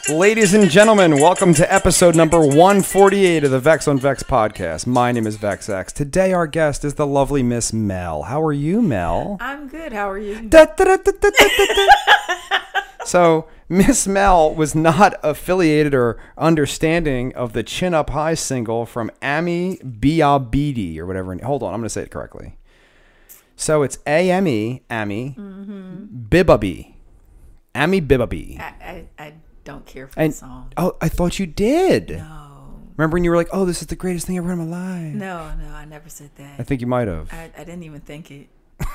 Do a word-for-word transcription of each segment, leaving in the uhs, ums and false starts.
Ladies and gentlemen, welcome to episode number one forty-eight of the Vex on Vex podcast. My name is VexX. Today our guest is the lovely Miss Mel. How are you, Mel? I'm good. How are you? Da, da, da, da, da, da, da. So, Miss Mel was not affiliated or understanding of the Chin Up High single from Ami Biabidi or whatever. Hold on, I'm going to say it correctly. So it's A M E, Ami, mm-hmm. Bibabi. Ami Bibabi. I, I, I don't care for and, the song. Oh, I thought you did. No. Remember when you were like, oh, this is the greatest thing I've ever heard in my life? No, no, I never said that. I think you might have. I, I didn't even think it.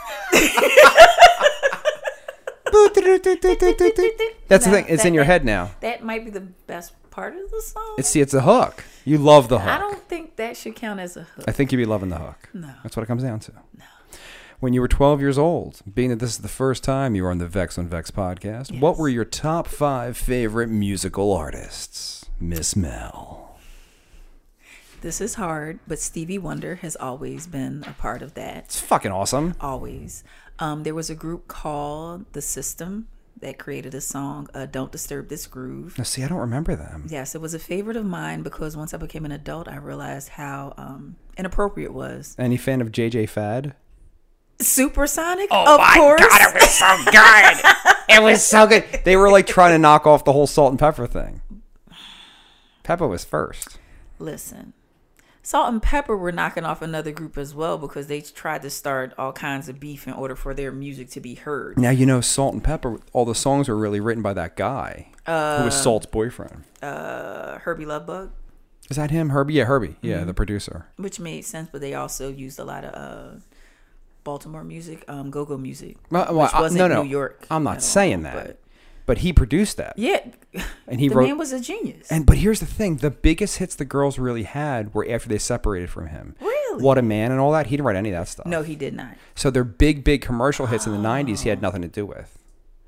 That's the No, thing. It's that- in your that- head now. That might be the best part of the song. It's see, it's a hook. You love the hook. I don't think that should count as a hook. I think you'd be loving the hook. No. That's what it comes down to. No. When you were twelve years old, being that this is the first time you were on the Vex on Vex podcast, Yes. what were your top five favorite musical artists, Miss Mel? This is hard, but Stevie Wonder has always been a part of that. It's fucking awesome. Always. Um, there was a group called The System that created a song, uh, Don't Disturb This Groove. Now, see, I don't remember them. Yes, it was a favorite of mine because once I became an adult, I realized how um, inappropriate it was. Any fan of J J Fad? Supersonic? Oh of my course. God, it was so good. It was so good. They were like trying to knock off the whole Salt and Pepper thing. Pepper was first. Listen, Salt and Pepper were knocking off another group as well because they tried to start all kinds of beef in order for their music to be heard. Now, you know, Salt and Pepper, all the songs were really written by that guy Uh, who was Salt's boyfriend. Uh, Herbie Lovebug, Is that him? Herbie? Yeah, Herbie. Yeah, Mm-hmm. the producer. which made sense, but they also used a lot of uh, Baltimore music, um, go-go music, Well, well, which I- wasn't no, no. New York. I'm not at saying all, that. But But he produced that. yeah, And he the wrote. man was a genius. And but here's the thing: the biggest hits the girls really had were after they separated from him. Really? What a Man and all that. He didn't write any of that stuff. No, he did not. So their big, big commercial hits in the nineties, he had nothing to do with.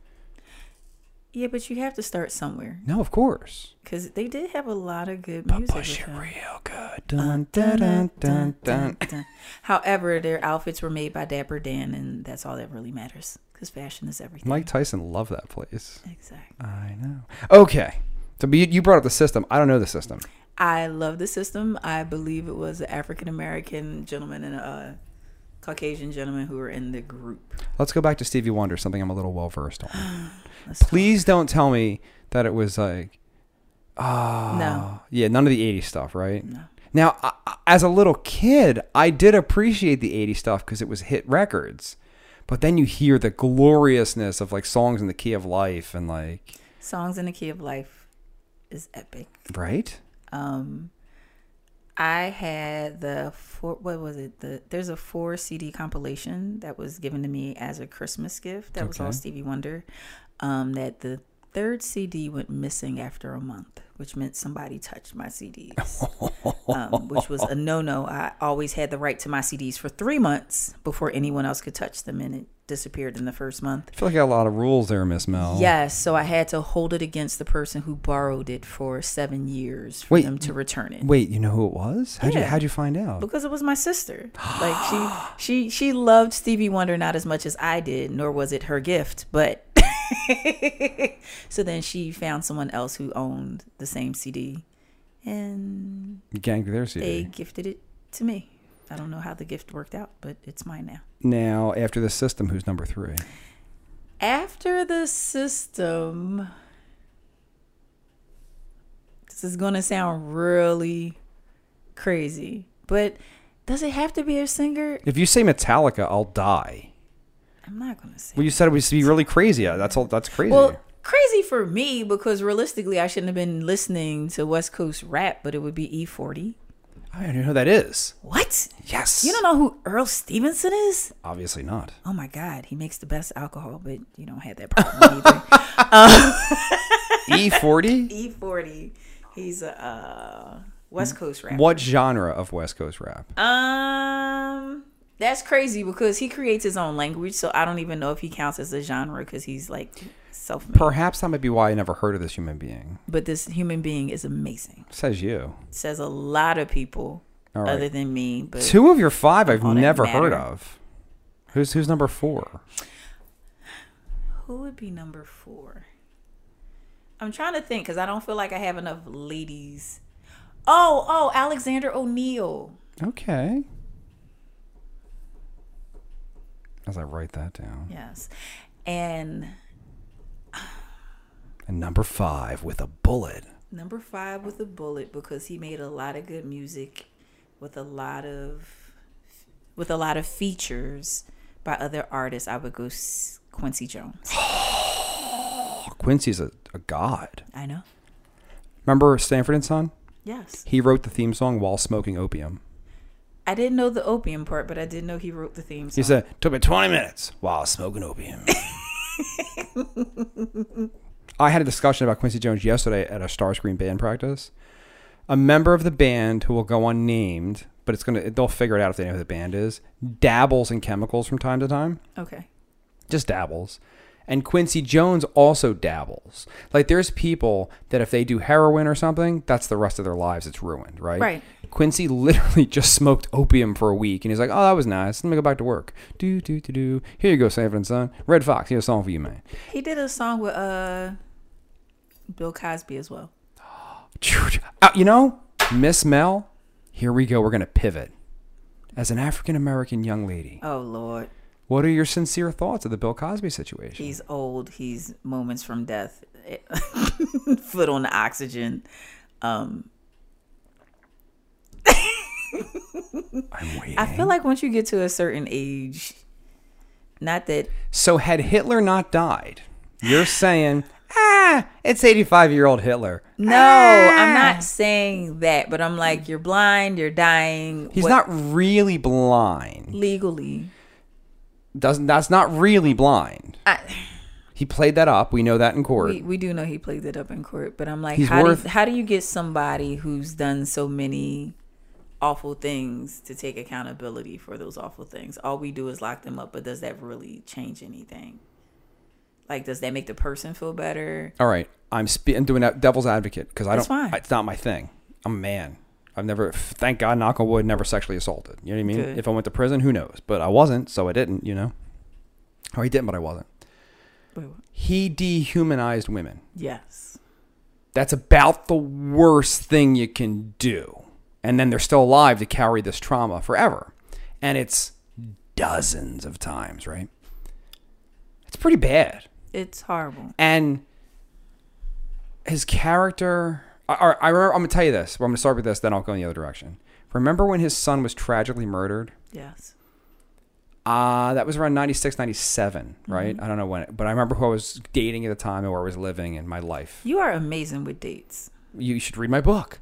Yeah, but you have to start somewhere No, of course. because they did have a lot of good But music. push with it him. real good. Dun, dun, dun, dun, dun. dun. However, their outfits were made by Dapper Dan, and that's all that really matters because fashion is everything. Mike Tyson loved that place. Exactly. I know. Okay. So but you you brought up the System. I don't know the System. I love the System. I believe it was an African American gentleman and a Caucasian gentleman who were in the group. Let's go back to Stevie Wonder, something I'm a little well versed on. Let's Please don't tell me that it was like, oh, No. yeah, none of the eighties stuff, right? No. Now, I, I- as a little kid, I did appreciate the eighties stuff because it was hit records. But then you hear the gloriousness of like songs in the key of life and like, Songs in the Key of Life is epic. right? Um, I had the four. What was it? The there's a four C D compilation that was given to me as a Christmas gift. That was all Okay. Stevie Wonder. Um, that the third C D went missing after a month, which meant somebody touched my C Ds, um, which was a no-no. I always had the right to my C Ds for three months before anyone else could touch them, and it disappeared in the first month. I feel like I got a lot of rules there, Miss Mel. Yes, so I had to hold it against the person who borrowed it for seven years for Wait, them to return it. Wait, you know who it was? How'd you Yeah. how'd you find out? Because it was my sister. Like she she she loved Stevie Wonder not as much as I did, nor was it her gift, but so then she found someone else who owned the same C D and You ganked their C D. they gifted it to me. I don't know how the gift worked out, but it's mine now. Now, after the System, who's number three? After the System, this is going to sound really crazy, but does it have to be a singer? If you say Metallica, I'll die. I'm not going to say. Well, you said it was to be really crazy. That's all. That's crazy. Well, crazy for me because realistically, I shouldn't have been listening to West Coast rap, but it would be E forty. I don't know who that is. What? Yes. You don't know who Earl Stevenson is? Obviously not. Oh my God, he makes the best alcohol, but you don't have that problem either. um, E forty? E forty, he's a uh, West Coast rapper. What genre of West Coast rap? Um, that's crazy because he creates his own language, so I don't even know if he counts as a genre because he's like self-made. Perhaps that might be why I never heard of this human being. But this human being is amazing. Says you. Says a lot of people All right. other than me. But Two of your five I've all that never heard matter. of. Who's who's number four? who would be number four? I'm trying to think because I don't feel like I have enough ladies. Oh, oh, Alexander O'Neal. Okay. As I write that down. Yes. And and number five with a bullet. Number five with a bullet because he made a lot of good music with a lot of with a lot of features by other artists. I would go Quincy Jones. Quincy's a, a god. I know. Remember Stanford and Son? Yes. He wrote the theme song while smoking opium. I didn't know the opium part, but I did know he wrote the theme song. He said, took me twenty minutes while smoking opium. I had a discussion about Quincy Jones yesterday at a Starscream band practice. A member of the band who will go unnamed, but it's gonna they'll figure it out if they know who the band is, dabbles in chemicals from time to time. Okay. Just dabbles. And Quincy Jones also dabbles. Like, there's people that if they do heroin or something, that's the rest of their lives. It's ruined, right? Right. Quincy literally just smoked opium for a week, and he's like, oh, that was nice. Let me go back to work. Do, do, do, do. Here you go, Sanford and Son. Red Fox, here's a song for you, man. He did a song with uh, Bill Cosby as well. Uh, you know, Miss Mel, here we go. We're going to pivot. As an African-American young lady. Oh, Lord. What are your sincere thoughts of the Bill Cosby situation? He's old. He's moments from death. Foot on the oxygen. Um, I'm waiting. I feel like once you get to a certain age, not that... So had Hitler not died, you're saying, ah, it's eighty-five-year-old Hitler. No, ah. I'm not saying that, but I'm like, you're blind, you're dying. He's what, not really blind. legally. Doesn't That's not really blind. I, he played that up. We know that in court. we, we do know he played it up in court, but I'm like, He's how, worth- do, how do you get somebody who's done so many awful things to take accountability for those awful things? All we do is lock them up, but does that really change anything? Like, does that make the person feel better? All right. I'm, spe- I'm doing that devil's advocate because I That's don't. fine. It's not my thing. I'm a man. I've never, thank God, knock on wood, never sexually assaulted. You know what I mean? Good. If I went to prison, who knows? But I wasn't, so I didn't, you know? Or he didn't, but I wasn't. Wait, what? He dehumanized women. Yes. That's about the worst thing you can do. And then they're still alive to carry this trauma forever. And it's dozens of times, right? It's pretty bad. It's horrible. And his character... I, I remember, I'm going to tell you this. I'm going to start with this, then I'll go in the other direction. Remember when his son was tragically murdered? Yes. Uh, that was around ninety-six, ninety-seven, right? Mm-hmm. I don't know when. But I remember who I was dating at the time and where I was living in my life. You are amazing with dates. You should read my book.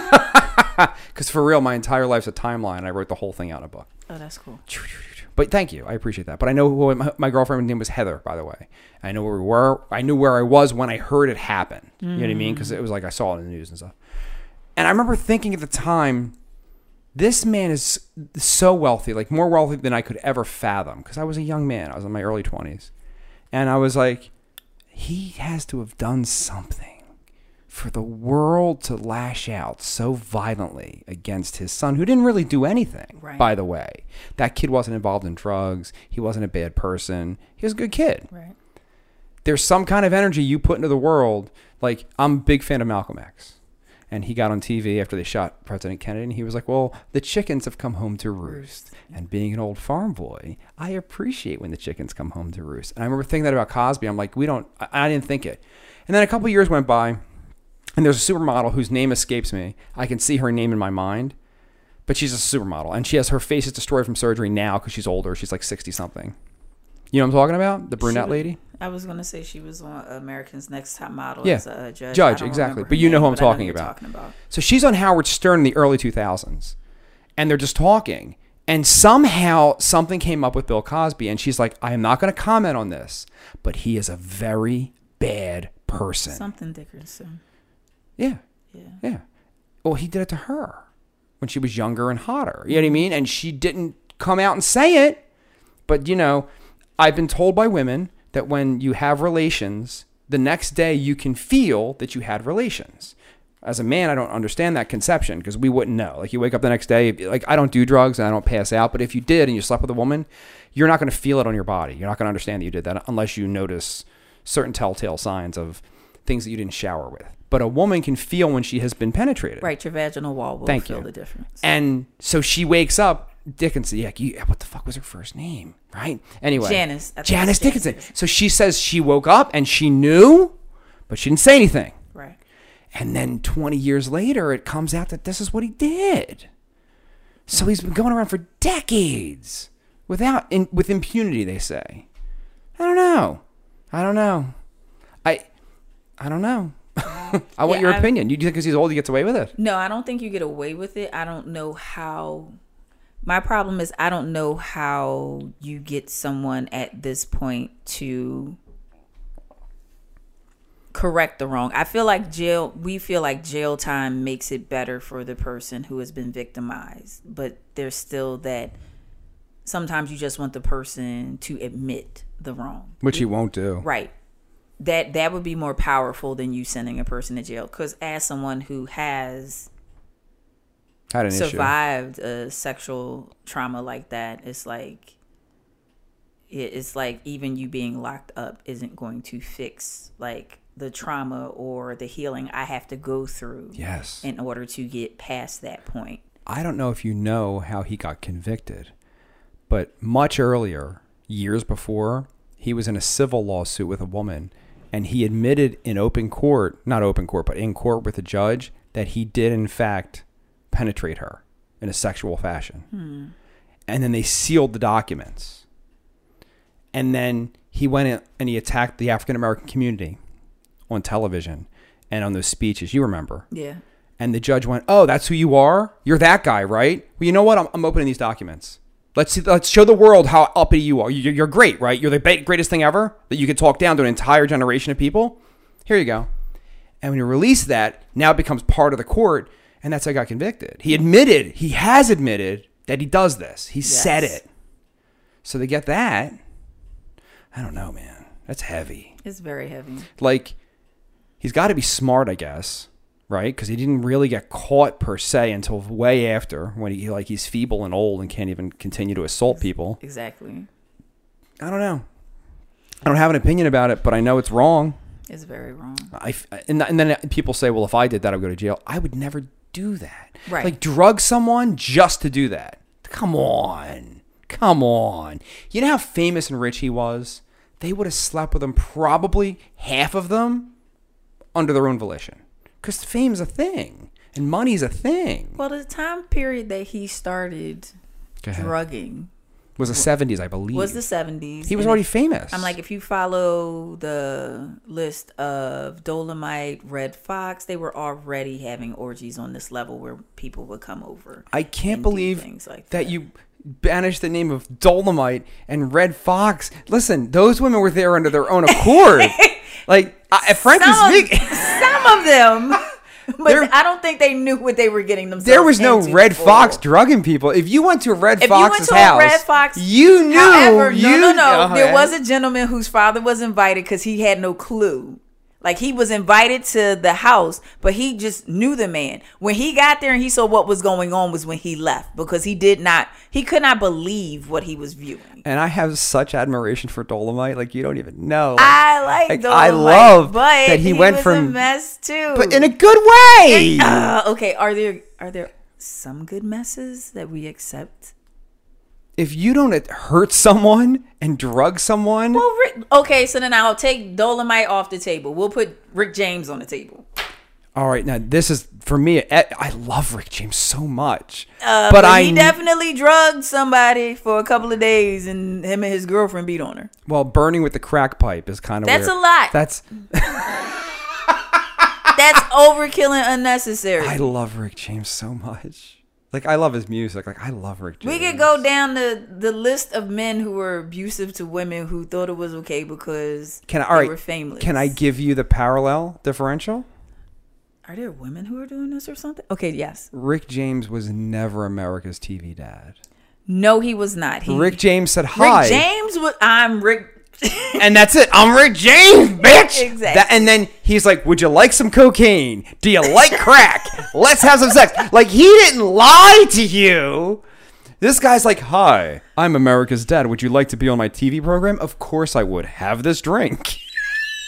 Because for real, my entire life's a timeline. I wrote the whole thing out in a book. Oh, that's cool. But thank you. I appreciate that. But I know who my, my girlfriend's name was Heather, by the way. I know where we were. I knew where I was when I heard it happen. Mm. You know what I mean? Because it was like I saw it in the news and stuff. And I remember thinking at the time, this man is so wealthy, like more wealthy than I could ever fathom. Because I was a young man. I was in my early twenties. And I was like, he has to have done something for the world to lash out so violently against his son, who didn't really do anything, right. By the way. That kid wasn't involved in drugs. He wasn't a bad person. He was a good kid. Right. There's some kind of energy you put into the world. Like, I'm a big fan of Malcolm X. And he got on T V after they shot President Kennedy, and he was like, well, the chickens have come home to roost. And being an old farm boy, I appreciate when the chickens come home to roost. And I remember thinking that about Cosby. I'm like, we don't, I, I didn't think it. And then a couple of years went by, and there's a supermodel whose name escapes me. I can see her name in my mind, but she's a supermodel. And she has her face is destroyed from surgery now because she's older. She's like sixty-something. You know what I'm talking about? The brunette was, lady? I was going to say she was on America's Next Top Model yeah. as a judge. Judge, exactly. But you name, know who I'm but I know talking, who about. talking about. So she's on Howard Stern in the early two thousands. And they're just talking. And somehow something came up with Bill Cosby. And she's like, I am not going to comment on this, but he is a very bad person. Something Dickerson. Yeah. Yeah. Yeah. Well, he did it to her when she was younger and hotter. You know what I mean? And she didn't come out and say it. But, you know, I've been told by women that when you have relations, the next day you can feel that you had relations. As a man, I don't understand that conception because we wouldn't know. Like, you wake up the next day, like, I don't do drugs and I don't pass out. But if you did and you slept with a woman, you're not going to feel it on your body. You're not going to understand that you did that unless you notice certain telltale signs of things that you didn't shower with. But a woman can feel when she has been penetrated. Right, your vaginal wall will Thank feel you. the difference. And so she wakes up, Dickinson, yeah, you, what the fuck was her first name, right? Anyway. Janice. I think Janice it's Dickinson. Dickinson. So she says she woke up and she knew, but she didn't say anything. Right. And then twenty years later, it comes out that this is what he did. So he's been going around for decades without, in, with impunity, they say. I don't know. I don't know. I, I don't know. I want Yeah, your I- opinion. You do think because he's old, he gets away with it? No, I don't think you get away with it. I don't know how. My problem is I don't know how you get someone at this point to correct the wrong. I feel like jail, we feel like jail time makes it better for the person who has been victimized. But there's still that sometimes you just want the person to admit the wrong. Which he won't do. Right. That that would be more powerful than you sending a person to jail. Because as someone who has Had an issue. survived a sexual trauma like that, it's like it- it's like even you being locked up isn't going to fix like the trauma or the healing I have to go through Yes. in order to get past that point. I don't know if you know how he got convicted, but much earlier, years before, he was in a civil lawsuit with a woman, and he admitted in open court, not open court, but in court with a judge, that he did in fact penetrate her in a sexual fashion. Hmm. And then they sealed the documents. And then he went in and he attacked the African American community on television and on those speeches. You remember. Yeah. And the judge went, "Oh, that's who you are? You're that guy, right? Well, you know what? I'm, I'm opening these documents. Let's see, let's show the world how uppity you are. You're, you're great, right? You're the ba- greatest thing ever that you could talk down to an entire generation of people. Here you go." And when you release that, now it becomes part of the court, and that's how he got convicted. He admitted, he has admitted that he does this. He Yes. said it. So they get that. I don't know, man. That's heavy. It's very heavy. Like, he's got to be smart, I guess, right? Because he didn't really get caught per se until way after, when he like he's feeble and old and can't even continue to assault people. Exactly. I don't know. I don't have an opinion about it, but I know it's wrong. It's very wrong. I and, and then people say, "Well, if I did that, I would go to jail." I would never do that. Right. Like drug someone just to do that. Come on, come on. You know how famous and rich he was? They would have slept with him, probably half of them, under their own volition. Because fame's a thing, and money's a thing. Well, the time period that he started Go ahead. drugging Was the seventies, I believe. was the seventies. He was And already if- famous. I'm like, if you follow the list of Dolomite, Red Fox, they were already having orgies on this level where people would come over. I can't and do believe things like that that. you banished the name of Dolomite and Red Fox. Listen, those women were there under their own accord. Like, I, frankly Some, speaking, some of them, but There- I don't think they knew what they were getting themselves there was no into Red for. Fox drugging people. If you went to a Red If you Fox's went to a house, Red Fox, you knew. However, you, no, no, no. Oh, there yeah. was a gentleman whose father was invited because he had no clue. Like, he was invited to the house, but he just knew the man. When he got there and he saw what was going on was when he left, because he did not, he could not believe what he was viewing. And I have such admiration for Dolomite, like you don't even know. Like, I like, like, Dolomite, I love but that he went was from- a mess too. but in a good way. uh, okay, are there are there some good messes that we accept? If you don't hurt someone and drug someone, Well, Rick, okay, so then I'll take Dolomite off the table. We'll put Rick James on the table. all right. Now this is for me. I I love Rick James so much, Uh, but, but I he definitely drugged somebody for a couple of days, and him and his girlfriend beat on her. well, burning with the crack pipe is kind of That's weird. a lot. That's That's overkill and unnecessary. I love Rick James so much. Like I love his music. Like I love Rick James. We could go down the, the list of men who were abusive to women who thought it was okay because Can I, all they right, were famous. Can I give you the parallel differential? Are there women who are doing this or something? Okay, yes. Rick James was never America's T V dad. No, he was not. He, Rick James said hi. Rick James was. I'm Rick. And that's it. I'm Rick James, bitch. Exactly. That, and then he's like, "Would you like some cocaine? Do you like crack? Let's have some sex." Like he didn't lie to you. This guy's like, "Hi, I'm America's dad. Would you like to be on my T V program?" Of course I would. Have this drink.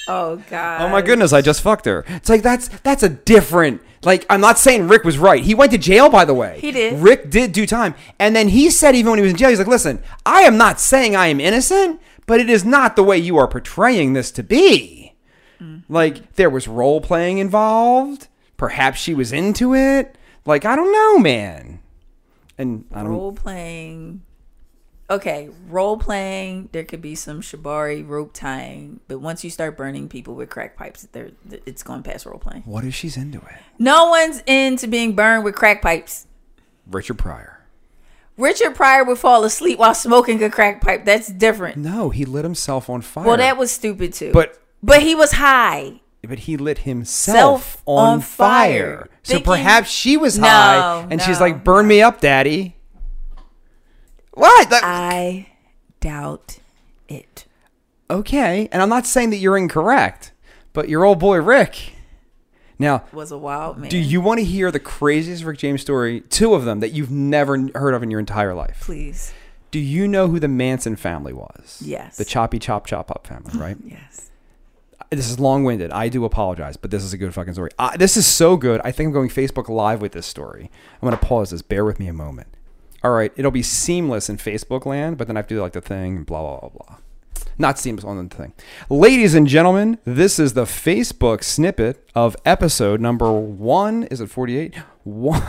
Oh God. Oh my goodness, I just fucked her. It's like that's that's a different. Like, I'm not saying Rick was right. He went to jail, by the way. He did. Rick did do time. And then he said, even when he was in jail, he's like, listen, I am not saying I am innocent, but it is not the way you are portraying this to be. Mm. Like, there was role playing involved. Perhaps she was into it. Like, I don't know, man. And I don't role playing. Okay, role playing. There could be some shibari rope tying, but once you start burning people with crack pipes, there it's going past role playing. What if she's into it? No one's into being burned with crack pipes. Richard Pryor. Richard Pryor would fall asleep while smoking a crack pipe. That's different. No, he lit himself on fire. Well, that was stupid too. But but he was high. But he lit himself Self on, on fire. fire. So Thinking, perhaps she was no, high, and no, she's like, "Burn me up, Daddy." What? That- I doubt it. Okay, and I'm not saying that you're incorrect, but your old boy Rick now was a wild man. Do you want to hear the craziest Rick James story? Two of them that you've never heard of in your entire life. Please. Do you know who the Manson family was? Yes. The Choppy Chop Chop Up family, right? Yes. This is long-winded. I do apologize, but this is a good fucking story. Uh, this is so good. I think I'm going Facebook Live with this story. I'm going to pause this. Bear with me a moment. All right, it'll be seamless in Facebook land, but then I have to do like the thing and blah, blah, blah, blah. Not seamless on the thing. Ladies and gentlemen, this is the Facebook snippet of episode number one. Is it forty-eight? One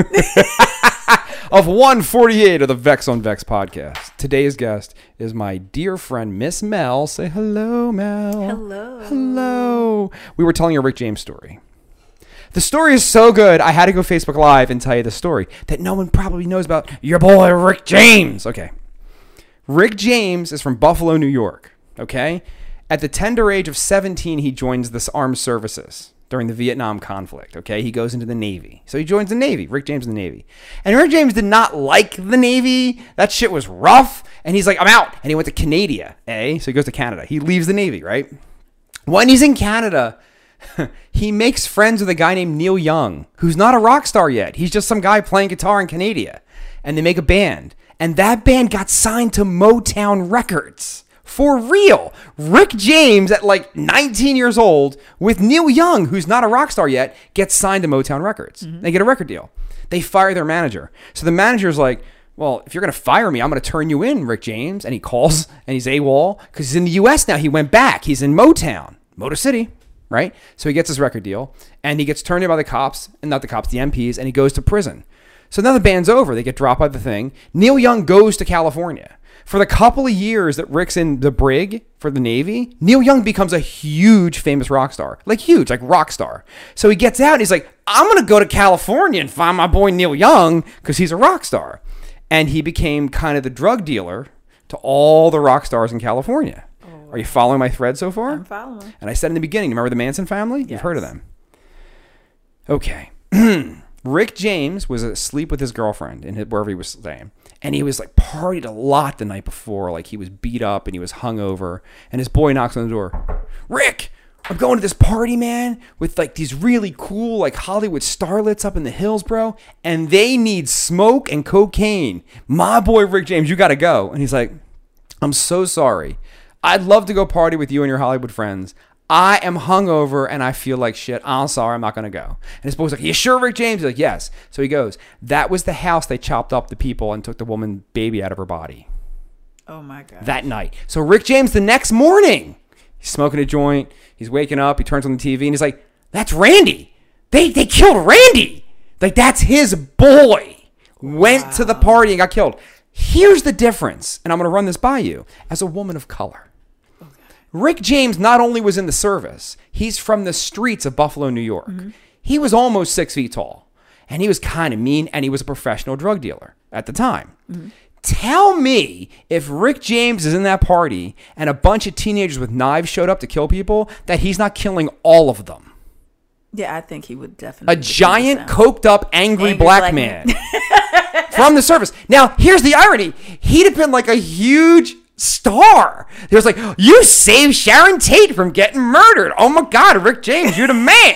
of one forty-eight of the Vex on Vex podcast. Today's guest is my dear friend, Miss Mel. Say hello, Mel. Hello. Hello. We were telling a Rick James story. The story is so good, I had to go Facebook Live and tell you the story that no one probably knows about. Your boy, Rick James. Okay. Rick James is from Buffalo, New York. Okay. At the tender age of seventeen, he joins the armed services during the Vietnam conflict. Okay. He goes into the Navy. So he joins the Navy. Rick James in the Navy. And Rick James did not like the Navy. That shit was rough. And he's like, I'm out. And he went to Canada. Eh? So he goes to Canada. He leaves the Navy, right? When he's in Canada, he makes friends with a guy named Neil Young, who's not a rock star yet. He's just some guy playing guitar in Canada. And they make a band. And that band got signed to Motown Records. For real. Rick James, at like nineteen years old, with Neil Young, who's not a rock star yet, gets signed to Motown Records. Mm-hmm. They get a record deal. They fire their manager. So the manager's like, well, if you're going to fire me, I'm going to turn you in, Rick James. And he calls, and he's AWOL, because he's in the U S now. He went back. He's in Motown, Motor City. Right? So he gets his record deal, and he gets turned in by the cops, and not the cops, the M Ps, and he goes to prison. So now the band's over. They get dropped by the thing. Neil Young goes to California. For the couple of years that Rick's in the brig for the Navy, Neil Young becomes a huge famous rock star. Like huge, like rock star. So he gets out, and he's like, I'm going to go to California and find my boy Neil Young, because he's a rock star. And he became kind of the drug dealer to all the rock stars in California. Are you following my thread so far? I'm following. And I said in the beginning, remember the Manson family? Yes. You've heard of them. Okay. Rick James was asleep with his girlfriend in his, wherever he was staying. And he was like partied a lot the night before. Like he was beat up and he was hungover. And his boy knocks on the door. Rick, I'm going to this party, man, with like these really cool like Hollywood starlets up in the hills, bro. And they need smoke and cocaine. My boy Rick James, you got to go. And he's like, I'm so sorry. I'd love to go party with you and your Hollywood friends. I am hungover and I feel like shit. I'm sorry, I'm not going to go. And his boy's like, you sure, Rick James? He's like, yes. So he goes. That was the house they chopped up the people and took the woman baby out of her body. Oh, my God. That night. So Rick James, the next morning, he's smoking a joint. He's waking up. He turns on the T V and he's like, that's Randy. They they killed Randy. Like, that's his boy. Went wow. to the party and got killed. Here's the difference. And I'm going to run this by you. As a woman of color. Rick James not only was in the service, he's from the streets of Buffalo, New York. Mm-hmm. He was almost six feet tall, and he was kind of mean, and he was a professional drug dealer at the time. Mm-hmm. Tell me if Rick James is in that party and a bunch of teenagers with knives showed up to kill people, that he's not killing all of them. Yeah, I think he would definitely. A giant, coked up, angry, angry black, black man, man. From the service. Now, here's the irony. He'd have been like a huge star. He was like, you saved Sharon Tate from getting murdered. Oh my God, Rick James, you're the man.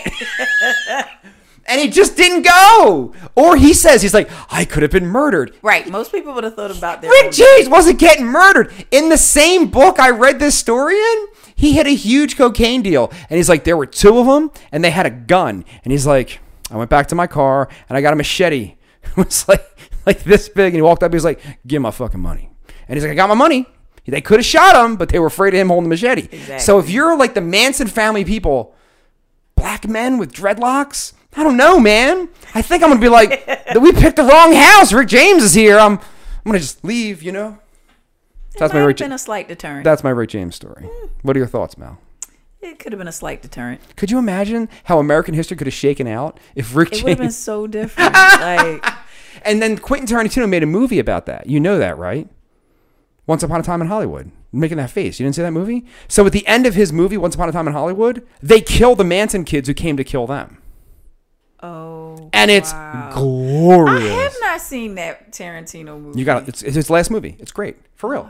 And he just didn't go. Or he says, he's like, I could have been murdered. Right. Most people would have thought about that. Rick James wasn't getting murdered. In the same book I read this story in, He hit a huge cocaine deal. And he's like, there were two of them, and they had a gun. And he's like, I went back to my car, and I got a machete. It was like, like this big. And he walked up, he was like, give my fucking money. And he's like, I got my money. They could have shot him, but they were afraid of him holding the machete. Exactly. So if you're like the Manson family people, black men with dreadlocks, I don't know, man. I think I'm going to be like, we picked the wrong house. Rick James is here. I'm I'm going to just leave, you know? It That's might my have Rick been Ja- a slight deterrent. That's my Rick James story. Mm. What are your thoughts, Mal? It could have been a slight deterrent. Could you imagine how American history could have shaken out if Rick It would have been James... so different. Like, And then Quentin Tarantino made a movie about that. You know that, right? Once Upon a Time in Hollywood. Making that face. You didn't see that movie? So at the end of his movie, Once Upon a Time in Hollywood, they kill the Manson kids who came to kill them. oh, And it's wow. glorious. I have not seen that Tarantino movie. You got it's, it's his last movie. It's great. For real.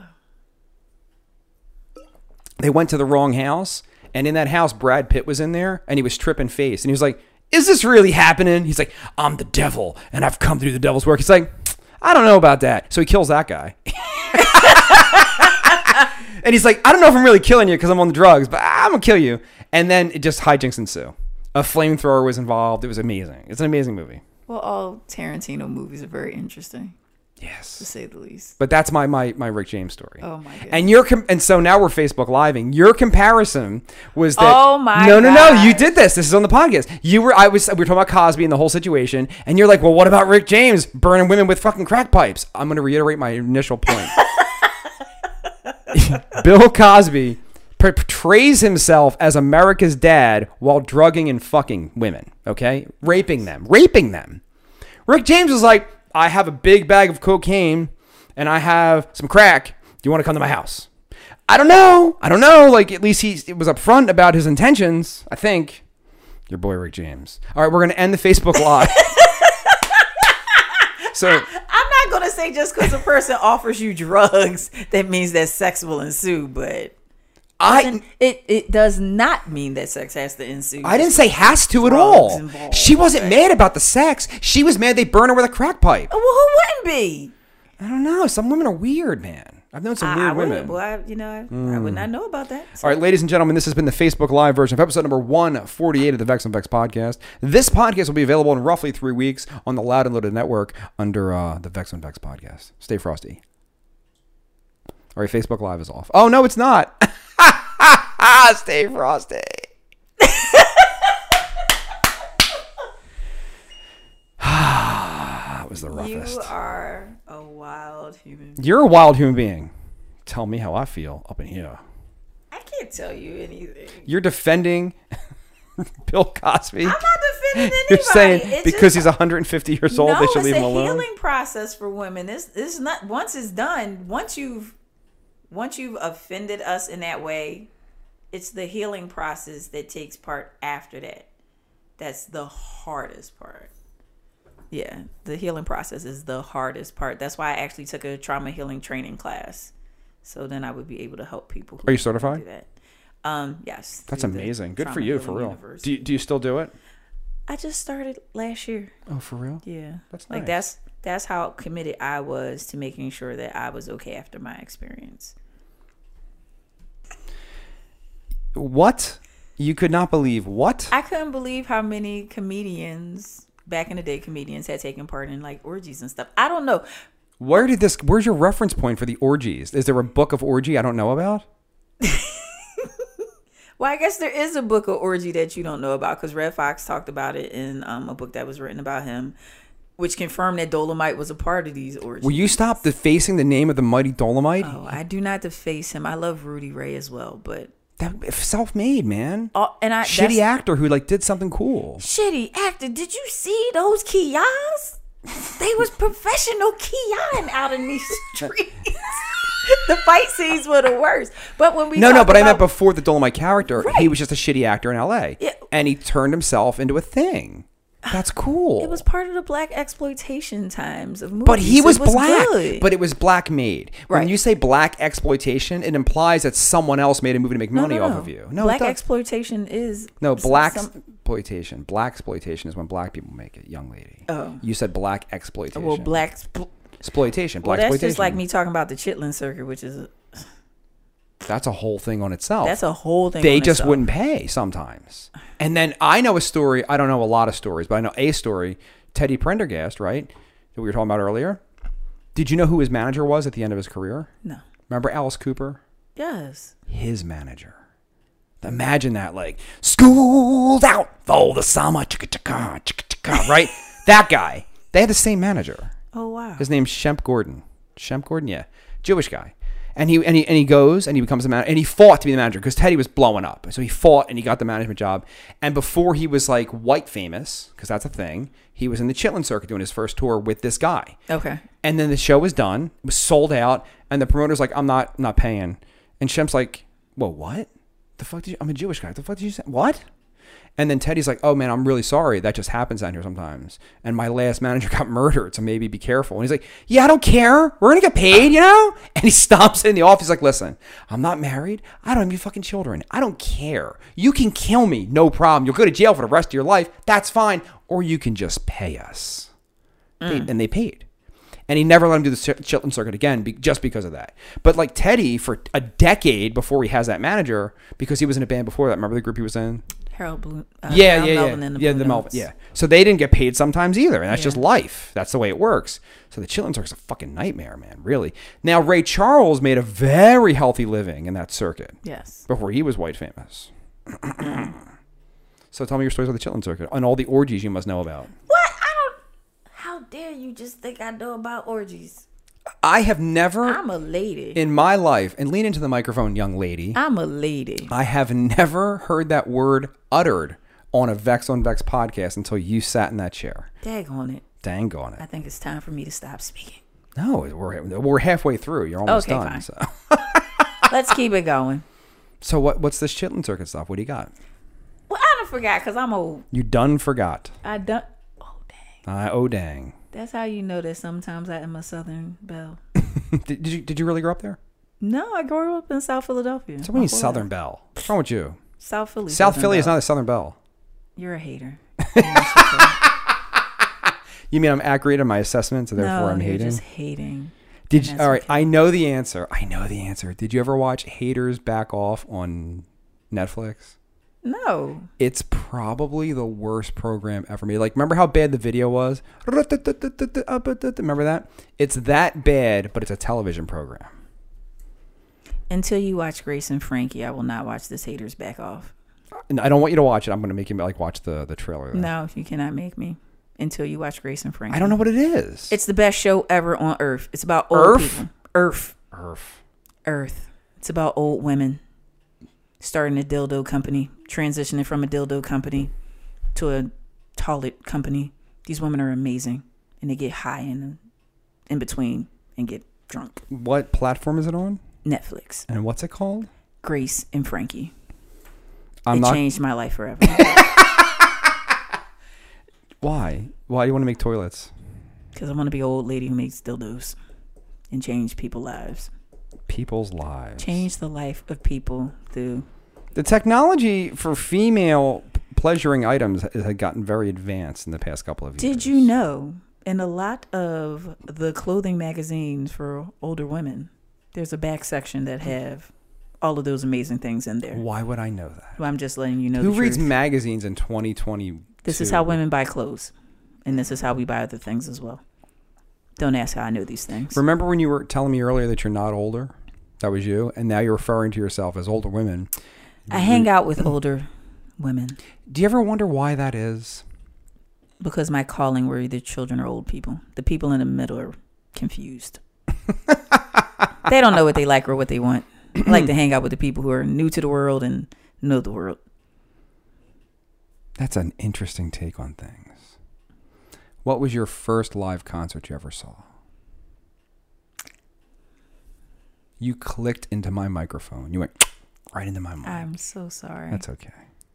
They went to the wrong house, and in that house, Brad Pitt was in there, and he was tripping face. And he was like, is this really happening? He's like, I'm the devil, and I've come to do the devil's work. He's like, I don't know about that. So he kills that guy. And he's like, I don't know if I'm really killing you because I'm on the drugs, but I'm going to kill you. And then it just hijinks ensue. A flamethrower was involved. It was amazing. It's an amazing movie. Well, all Tarantino movies are very interesting, Yes. to say the least. But that's my my, my Rick James story. Oh my goodness. And your com- and so now we're Facebook Living. Your comparison was that Oh my no no no God. you did this. This is on the podcast. You were I was we were talking about Cosby and the whole situation, and you're like, well, what about Rick James burning women with fucking crack pipes? I'm going to reiterate my initial point. Bill Cosby portrays himself as America's dad while drugging and fucking women. Okay, raping them, raping them. Rick James was like, I have a big bag of cocaine and I have some crack. Do you want to come to my house? I don't know. I don't know. Like, at least he was upfront about his intentions, I think. Your boy, Rick James. All right, we're going to end the Facebook Live. So, I'm not going to say just because a person offers you drugs, that means that sex will ensue, but I it, it does not mean that sex has to ensue. I didn't say has to at Drugs all. involved, She wasn't right? mad about the sex. She was mad they burn her with a crack pipe. Well, who wouldn't be? I don't know. Some women are weird, man. I've known some I, weird I would, women. well, I, you know, I, I would not know about that. So. All right, ladies and gentlemen, this has been the Facebook Live version of episode number one forty-eight of the Vex and Vex podcast. This podcast will be available in roughly three weeks on the Loud and Loaded network under uh, the Vex and Vex podcast. Stay frosty. All right, Facebook Live is off. Oh, no, it's not. Stay frosty. That was the roughest. You are a wild human being. You're a wild human being. Tell me how I feel up in here. I can't tell you anything. You're defending Bill Cosby. I'm not defending anybody. You're saying It's because just, he's one hundred fifty years old, no, they should leave it's him a alone? healing process for women. This this is not once it's done. Once you've once you've offended us in that way, it's the healing process that takes part after that. That's the hardest part. Yeah, the healing process is the hardest part. That's why I actually took a trauma healing training class, so then I would be able to help people. Who Are you certified? do that. Um, yes. That's through the amazing. Good for Trauma you, for Healing real. University. Do you, do you still do it? I just started last year. Oh, for real? Yeah, That's like nice. that's that's how committed I was to making sure that I was okay after my experience. What? You could not believe what? I couldn't believe how many comedians back in the day, comedians had taken part in like orgies and stuff. I don't know. Where did this? Where's your reference point for the orgies? Is there a book of orgy I don't know about? Well, I guess there is a book of orgy that you don't know about because Red Fox talked about it in um, a book that was written about him, which confirmed that Dolomite was a part of these orgies. Will you stop defacing the name of the mighty Dolomite? Oh, I do not deface him. I love Rudy Ray as well, but That self-made, man. uh, and I Shitty that's- actor who like did something cool. Shitty actor. Did you see those kiosks? They was professional kiosk out in these streets. The fight scenes were the worst. But when we No, no, talk but I about, meant before the Dolomite character, he Right. was just a shitty actor in L A. Yeah. And he turned himself into a thing. That's cool. it was part of the black exploitation times of movies. But he was, It was black. good. But it was black made. When Right. you say black exploitation, it implies that someone else made a movie to make No, money no, off no. of you. No, black it does. exploitation is No, some- black some- exploitation. Black exploitation is when black people make it, young lady. Oh. You said black exploitation. well, black. Expl- exploitation. well, Black that's exploitation. just like me talking about the Chitlin circuit, which is. A, That's a whole thing on itself. That's a whole thing. They on just itself. wouldn't pay sometimes. And then I know a story. I don't know a lot of stories, but I know a story. Teddy Prendergast, right? That we were talking about earlier. Did you know who his manager was at the end of his career? No. Remember Alice Cooper? Yes. His manager. Imagine that, like, school's out for the summer, chicka chicka, chicka chicka, right? That guy. They had the same manager. Oh, wow. His name's Shemp Gordon. Shemp Gordon, yeah. Jewish guy. And he and he and he goes and he becomes a manager, and he fought to be the manager because Teddy was blowing up. So he fought and he got the management job. And before he was like white famous, because that's a thing, he was in the Chitlin circuit doing his first tour with this guy. Okay. And then the show was done, it was sold out, and the promoter's like, "I'm not I'm not paying." And Shemp's like, "Whoa, what? The fuck did you? I'm a Jewish guy. The fuck did you say? What?" And then Teddy's like, "Oh man, I'm really sorry. That just happens down here sometimes. And my last manager got murdered, so maybe be careful." And he's like, "Yeah, I don't care. We're gonna get paid, you know." And he stomps in the office. He's like, "Listen, I'm not married. I don't have any fucking children. I don't care. You can kill me, no problem. You'll go to jail for the rest of your life. That's fine. Or you can just pay us." Mm. They, and they paid. And he never let him do the Chitlin circuit again be, just because of that. But like Teddy, for a decade before he has that manager, because he was in a band before that. Remember the group he was in? Harold Bloom. Uh, yeah, Harold yeah, Melvin yeah. and the yeah, Blue the Notes. Melvin. Yeah. So they didn't get paid sometimes either, and that's Yeah. just life. That's the way it works. So the Chitlin circuit's a fucking nightmare, man. Really. Now Ray Charles made a very healthy living in that circuit. Yes. Before he was white famous. So tell me your stories of the Chitlin circuit and all the orgies you must know about. What? I don't. How dare you just think I know about orgies? I have never I'm a lady. in my life, and lean into the microphone, young lady. I'm a lady. I have never heard that word uttered on a Vex on Vex podcast until you sat in that chair. Dag on it. Dang on it. I think it's time for me to stop speaking. No, we're we're halfway through. You're almost Okay, done. fine. So, Let's keep it going. so what? What's this Chitlin circuit stuff? What do you got? Well, I don't forgot because I'm old. You done forgot. I done. Oh dang. I oh dang. That's how you know that sometimes I am a Southern belle. did, did you did you really grow up there? No, I grew up in South Philadelphia. So what do you mean Southern Belle? What's wrong with you? South Philly. South Southern Philly is belle. not a Southern Belle. You're a hater. You mean I'm accurate in my assessment, so therefore no, I'm you're hating? just hating. Did you, that's all right? okay. I know the answer. I know the answer. Did you ever watch Haters Back Off on Netflix? No. It's probably the worst program ever made. Like, remember how bad the video was? Remember that? It's that bad, but it's a television program. Until you watch Grace and Frankie, I will not watch this Haters Back Off. And I don't want you to watch it. I'm going to make you like watch the the trailer. Though. No, you cannot make me. Until you watch Grace and Frankie. I don't know what it is. It's the best show ever on Earth. It's about old Earth? people. Earth. Earth. Earth. It's about old women starting a dildo company, transitioning from a dildo company to a toilet company. These women are amazing, and they get high in in between and get drunk. What platform is it on? Netflix. And what's it called? Grace and Frankie. I'm it not. changed my life forever. Why? Why do you want to make toilets? Because I want to be an old lady who makes dildos and change people's lives. People's lives. Change the life of people through. The technology for female pleasuring items has gotten very advanced in the past couple of years. Did you know in a lot of the clothing magazines for older women, there's a back section that have all of those amazing things in there? Why would I know that? Well, I'm just letting you know. Who the reads truth. magazines in twenty twenty? This is how women buy clothes, and this is how we buy other things as well. Don't ask how I know these things. Remember when you were telling me earlier that you're not older? That was you, and now you're referring to yourself as older women. I hang out with older women Do you ever wonder why that is? because my calling were either children or old people. The people in the middle are confused. They don't know what they like or what they want. I like to hang out with the people who are new to the world and know the world. That's an interesting take on things. What was your first live concert you ever saw? You clicked into my microphone. You went right into my mic. I'm so sorry. That's okay.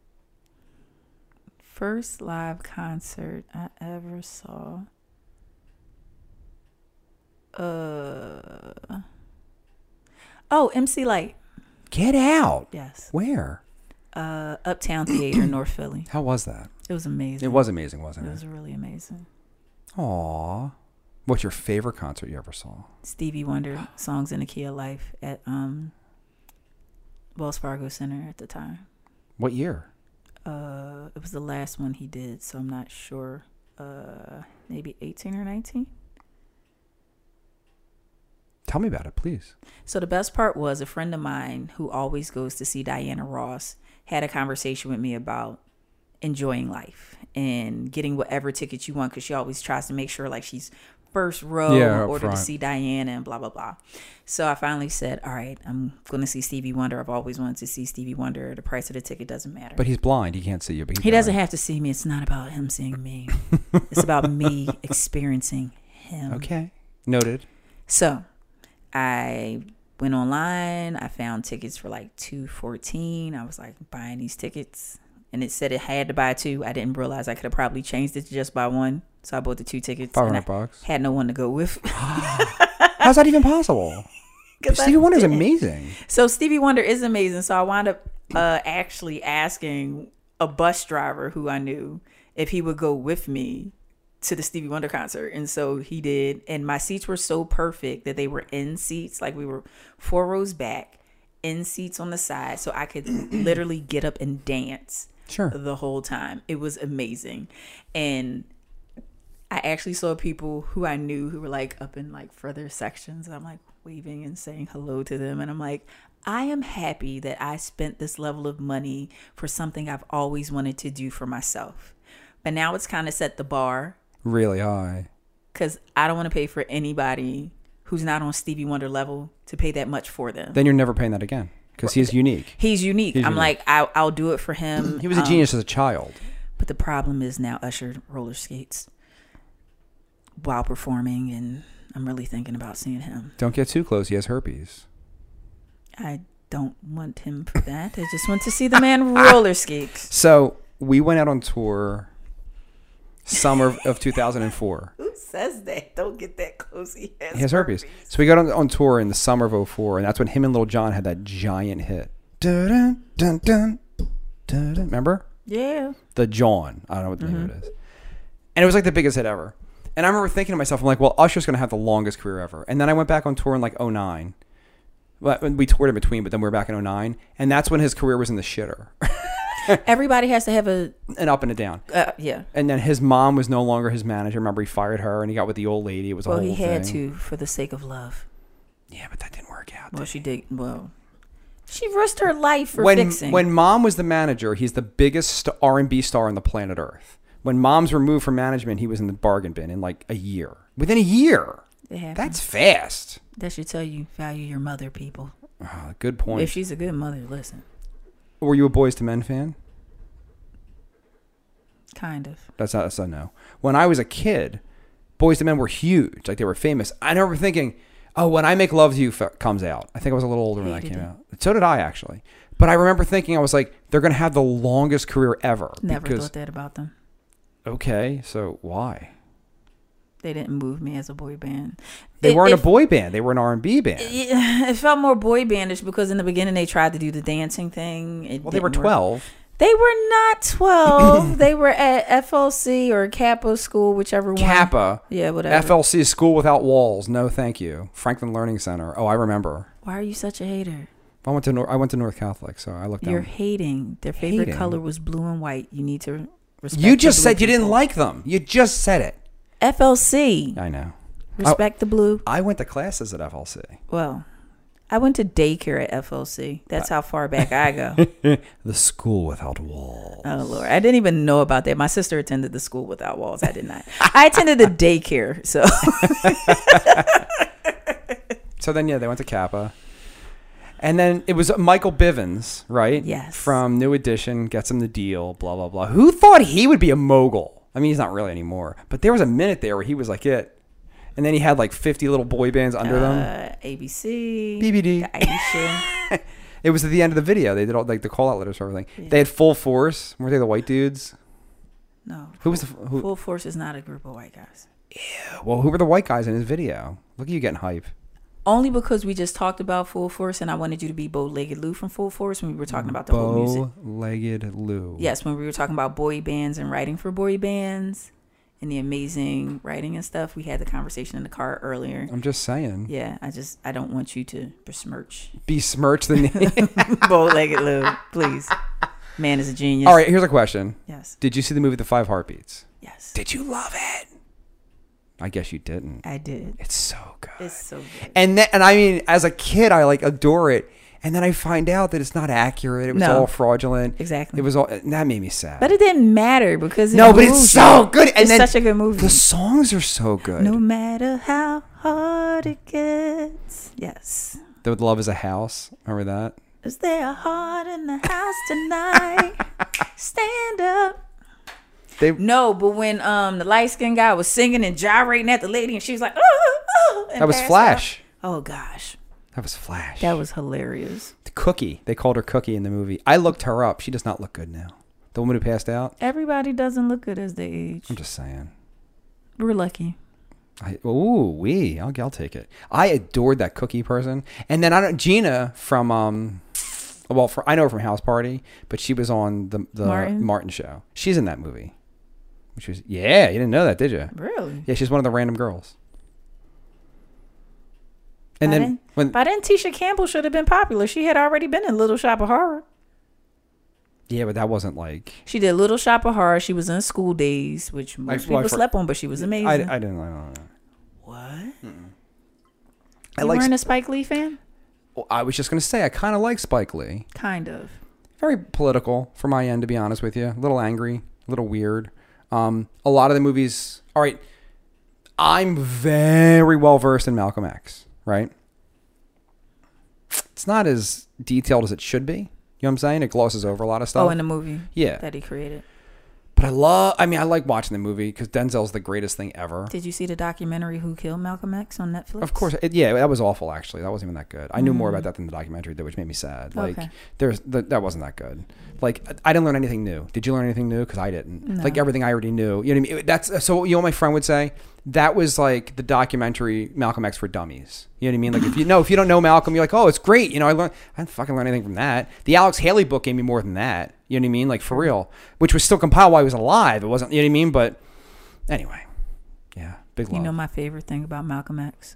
First live concert I ever saw. Uh Oh, M C Light. Get out. Yes. Where? Uh Uptown Theater, North Philly. How was that? It was amazing. It was amazing, wasn't It it? was really amazing. Aw. What's your favorite concert you ever saw? Stevie Wonder, Songs in the Key of Life at um Wells Fargo Center at the time. What year? Uh, it was the last one he did, so I'm not sure. Uh, maybe eighteen or nineteen. Tell me about it, please. So the best part was a friend of mine who always goes to see Diana Ross had a conversation with me about enjoying life and getting whatever tickets you want, because she always tries to make sure like she's first row Yeah, in up order front. to see Diana and blah, blah, blah. So I finally said, all right, I'm going to see Stevie Wonder. I've always wanted to see Stevie Wonder. The price of the ticket doesn't matter. But he's blind. He can't see you. But He doesn't have to see me. It's not about him seeing me. It's about me experiencing him. Okay. Noted. So I went online. I found tickets for like two fourteen. I was like buying these tickets, and it said it had to buy two. I didn't realize I could have probably changed it to just buy one. So I bought the two tickets. Five and hundred I bucks. Had no one to go with. How's that even possible? 'Cause I Stevie Wonder's didn't. amazing. So Stevie Wonder is amazing. So I wound up uh, actually asking a bus driver who I knew if he would go with me to the Stevie Wonder concert. And so he did. And my seats were so perfect that they were in seats. Like we were four rows back, in seats on the side. So I could literally get up and dance Sure. the whole time. It was amazing. And I actually saw people who I knew who were like up in like further sections. And I'm like waving and saying hello to them. And I'm like, I am happy that I spent this level of money for something I've always wanted to do for myself. But now it's kind of set the bar, Really high. because I don't want to pay for anybody who's not on Stevie Wonder level to pay that much for them. Then you're never paying that again because he's unique. He's unique. He's I'm unique. like, I, I'll do it for him. He was a Um, genius as a child. But the problem is now Usher roller skates while performing, and I'm really thinking about seeing him. Don't get too close. He has herpes. I don't want him for that. I just want to see the man roller skates. So we went out on tour summer of two thousand four. Who says that? Don't get that close. He has, He has herpes. So we got on, on tour in the summer of oh four, and that's when him and Lil Jon had that giant hit. Dun, dun, dun, dun, dun. Remember? Yeah. The John. I don't know what the name of it is. And it was like the biggest hit ever. And I remember thinking to myself, I'm like, well, Usher's going to have the longest career ever. And then I went back on tour in like oh nine. Well, we toured in between, but then we were back in oh nine. And that's when his career was in the shitter. Everybody has to have a, An up and a down. uh, yeah. And then his mom was no longer his manager. Remember, he fired her and he got with the old lady. It was a Well, whole he thing. had to for the sake of love. Yeah, but that didn't work out. Well, she did. Well, she risked her life for when, fixing. When Mom was the manager, he's the biggest st- R and B star on the planet Earth. When Mom's removed from management, he was in the bargain bin in like a year. Within a year. It happens. That's fast. That should tell you value your mother, people. Oh, good point. If she's a good mother, listen. Were you a Boyz two Men fan? Kind of. That's not, that's a no. When I was a kid, Boyz two Men were huge. Like, they were famous. I remember thinking, oh, When I Make Love to You f- comes out. I think I was a little older when that Hated came it. out. So did I, actually. But I remember thinking, I was like, they're going to have the longest career ever. Never because, thought that about them. Okay, so why? They didn't move me as a boy band. They It- weren't it- a boy band. They were an R and B band. It, it felt more boy bandish because in the beginning they tried to do the dancing thing. It Well, they were didn't work. twelve. They were not twelve. They were at F L C or Kappa School, whichever one. Kappa. Yeah, whatever. F L C, School Without Walls. No, thank you. Franklin Learning Center. Oh, I remember. Why are you such a hater? I went to Nor- I went to North Catholic, so I looked You're down. hating. Their favorite Hating? color was blue and white. You need to respect. You the just blue said you didn't people. like them. You just said it. F L C. I know. Respect the blue. I went to classes at F L C. Well, I went to daycare at F L C. That's how far back I go. The School Without Walls. Oh, Lord. I didn't even know about that. My sister attended the school without walls. I did not. I attended the daycare. So, So then, yeah, they went to Kappa. And then it was Michael Bivins, right? Yes. From New Edition, gets him the deal, blah, blah, blah. Who thought he would be a mogul? I mean, he's not really anymore. But there was a minute there where he was like it. And then he had like fifty little boy bands under them. uh, A B C. B B D. the Aisha. It was at the end of the video. They did all like the call out letters for everything. Yeah. They had Full Force. Weren't they the white dudes? No. Who was the who? Full Force is not a group of white guys. Well, who were the white guys in his video? Look at you getting hype. Only because we just talked about Full Force and I wanted you to be Bow-Legged Lou from Full Force when we were talking about the whole music. Bow-legged Lou. Yes, when we were talking about boy bands and writing for boy bands and the amazing writing and stuff. We had the conversation in the car earlier. I'm just saying. Yeah, I just I don't want you to besmirch Besmirch the name. Bow-Legged Lou, please. Man is a genius. All right, here's a question. Yes. Did you see the movie The Five Heartbeats? Yes. Did you love it? I guess you didn't. I did. It's so good. It's so good. And then, and I mean, as a kid, I like adore it. And then I find out that it's not accurate. It was No. all fraudulent. Exactly. It was all, and that made me sad. But it didn't matter because it no, but moves it's so you. good. And it's then such a good movie. The songs are so good. No matter how hard it gets. Yes. The Love is a House. Remember that? Is there a heart in the house tonight? Stand up. They No, but when um the light skinned guy was singing and gyrating at the lady and she was like, oh, oh, and That was passed Flash. out. Oh gosh. That was Flash. That was hilarious. The Cookie. They called her Cookie in the movie. I looked her up. She does not look good now. The woman who passed out. Everybody doesn't look good as they age. I'm just saying. We're lucky. I, ooh, we. I'll, I'll take it. I adored that Cookie person. And then I don't. Gina from um, well, for, I know her from House Party, but she was on the the Martin? Martin show. She's in that movie. Which was yeah. You didn't know that, did you? Really? Yeah, she's one of the random girls. And by then then, when by then Tisha Campbell should have been popular. She had already been in Little Shop of Horror. yeah, but that wasn't like She did Little Shop of Horror. She was in School Days, which most I- people well, I for- slept on, but she was amazing. I, I didn't. I don't know. what? I You like. weren't a Spike Lee fan? I was just gonna say I kind of like Spike Lee. Kind of. Very political for my end, to be honest with you. A little angry, a little weird. Um, a lot of the movies. All right, I'm very well versed in Malcolm X. Right? It's not as detailed as it should be. You know what I'm saying? It glosses over a lot of stuff. Oh, in the movie yeah. that he created. But I love. I mean, I like watching the movie because Denzel's the greatest thing ever. Did you see the documentary Who Killed Malcolm X on Netflix? Of course, it, yeah, that was awful. Actually, that wasn't even that good. I knew more about that than the documentary did, which made me sad. Like, Okay. there's the, that wasn't that good. Like, I didn't learn anything new. Did you learn anything new? Because I didn't. No. Like everything I already knew. You know what I mean? That's so. You know, what my friend would say that was like the documentary Malcolm X for dummies. You know what I mean? Like if you know, if you don't know Malcolm, you're like, oh, it's great. You know, I learned. I didn't fucking learn anything from that. The Alex Haley book gave me more than that. You know what I mean? Like for real, which was still compiled while he was alive. It wasn't. You know what I mean? But anyway, yeah, big love. You know my favorite thing about Malcolm X?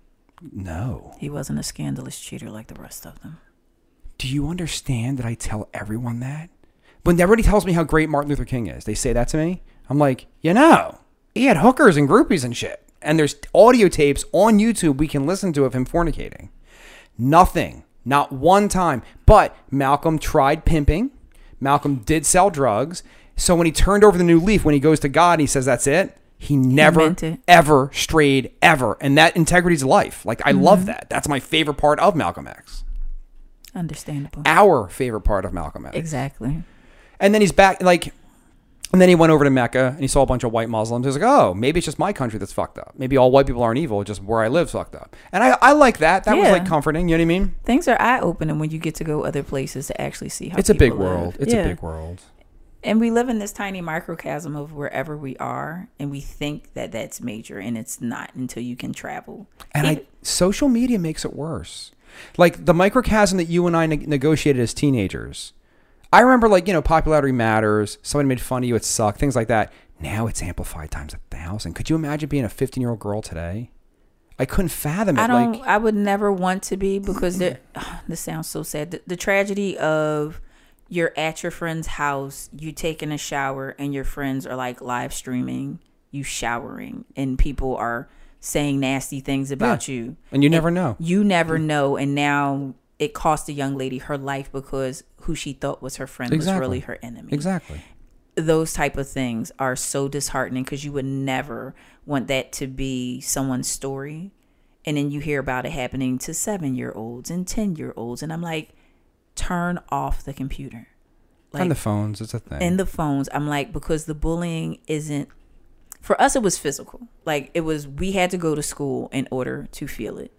No. He wasn't a scandalous cheater like the rest of them. Do you understand that I tell everyone that? When everybody tells me how great Martin Luther King is, they say that to me. I'm like, you know, he had hookers and groupies and shit. And there's audio tapes on YouTube we can listen to of him fornicating. Nothing. Not one time. But Malcolm tried pimping. Malcolm did sell drugs. So when he turned over the new leaf, when he goes to God and he says that's it, he never, meant it. ever strayed, ever. And that integrity's life. Like, I love that. That's my favorite part of Malcolm X. Understandable. Our favorite part of Malcolm X. Exactly. And then he's back, like, and then he went over to Mecca and he saw a bunch of white Muslims. He's like, oh, maybe it's just my country that's fucked up. Maybe all white people aren't evil, just where I live fucked up. And I, I like that. That was Yeah. like comforting. You know what I mean? Things are eye-opening when you get to go other places to actually see how It's a big people live. world. It's Yeah. a big world. And we live in this tiny microcosm of wherever we are, and we think that that's major, and it's not until you can travel. And I, social media makes it worse. Like the microcosm that you and I ne- negotiated as teenagers. I remember, like, you know, popularity matters. Somebody made fun of you. It sucked. Things like that. Now it's amplified times a thousand. Could you imagine being a fifteen-year-old girl today? I couldn't fathom it. I don't. Like, I would never want to be because there. This sounds so sad. The, the tragedy of you're at your friend's house, you taking a shower, and your friends are like live streaming you showering, and people are saying nasty things about Yeah. you, and you never know. You never know, and now it cost a young lady her life because who she thought was her friend Exactly. was really her enemy. Exactly. Those type of things are so disheartening because you would never want that to be someone's story. And then you hear about it happening to seven-year-olds and ten-year-olds. And I'm like, turn off the computer. Like, And the phones, it's a thing. and the phones. I'm like, because the bullying isn't, for us, it was physical. Like, it was, we had to go to school in order to feel it.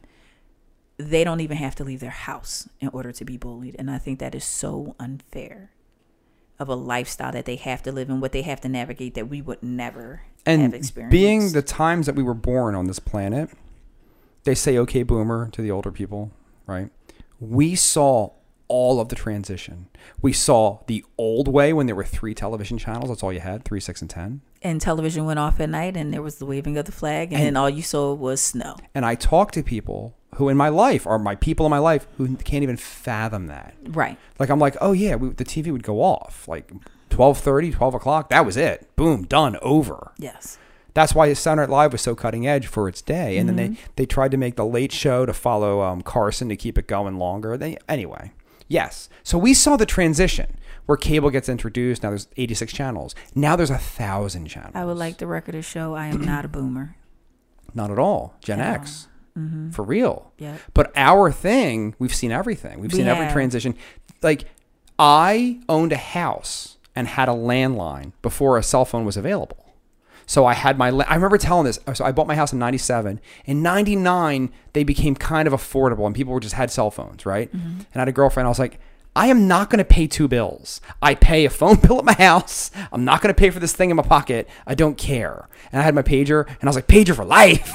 They don't even have to leave their house in order to be bullied. And I think that is so unfair of a lifestyle that they have to live in, what they have to navigate that we would never and have experienced. being the times that we were born on this planet, they say, okay, boomer, to the older people, right? We saw all of the transition. We saw the old way when there were three television channels. That's all you had, three, six, and ten. And television went off at night, and there was the waving of the flag, and, and then all you saw was snow. And I talked to people who in my life are my people in my life who can't even fathom that. Right. Like, I'm like, oh, yeah, we, the T V would go off. Like, twelve thirty, twelve o'clock, that was it. Boom, done, over. Yes. That's why Saturday Night Live was so cutting edge for its day. And mm-hmm. then they, they tried to make the Late Show to follow um, Carson to keep it going longer. They, anyway, yes. So we saw the transition where cable gets introduced. Now there's eighty-six channels. Now there's a thousand channels. I would like the record to show I am not a boomer. Not at all. Gen yeah. X. Mm-hmm. For real. Yeah. But our thing, we've seen everything. We've we seen have. every transition. Like, I owned a house and had a landline before a cell phone was available. So I had my, I remember telling this, so I bought my house in ninety-seven. In ninety-nine, they became kind of affordable and people were just had cell phones, right? Mm-hmm. And I had a girlfriend, I was like, I am not going to pay two bills. I pay a phone bill at my house. I'm not going to pay for this thing in my pocket. I don't care. And I had my pager and I was like, pager for life.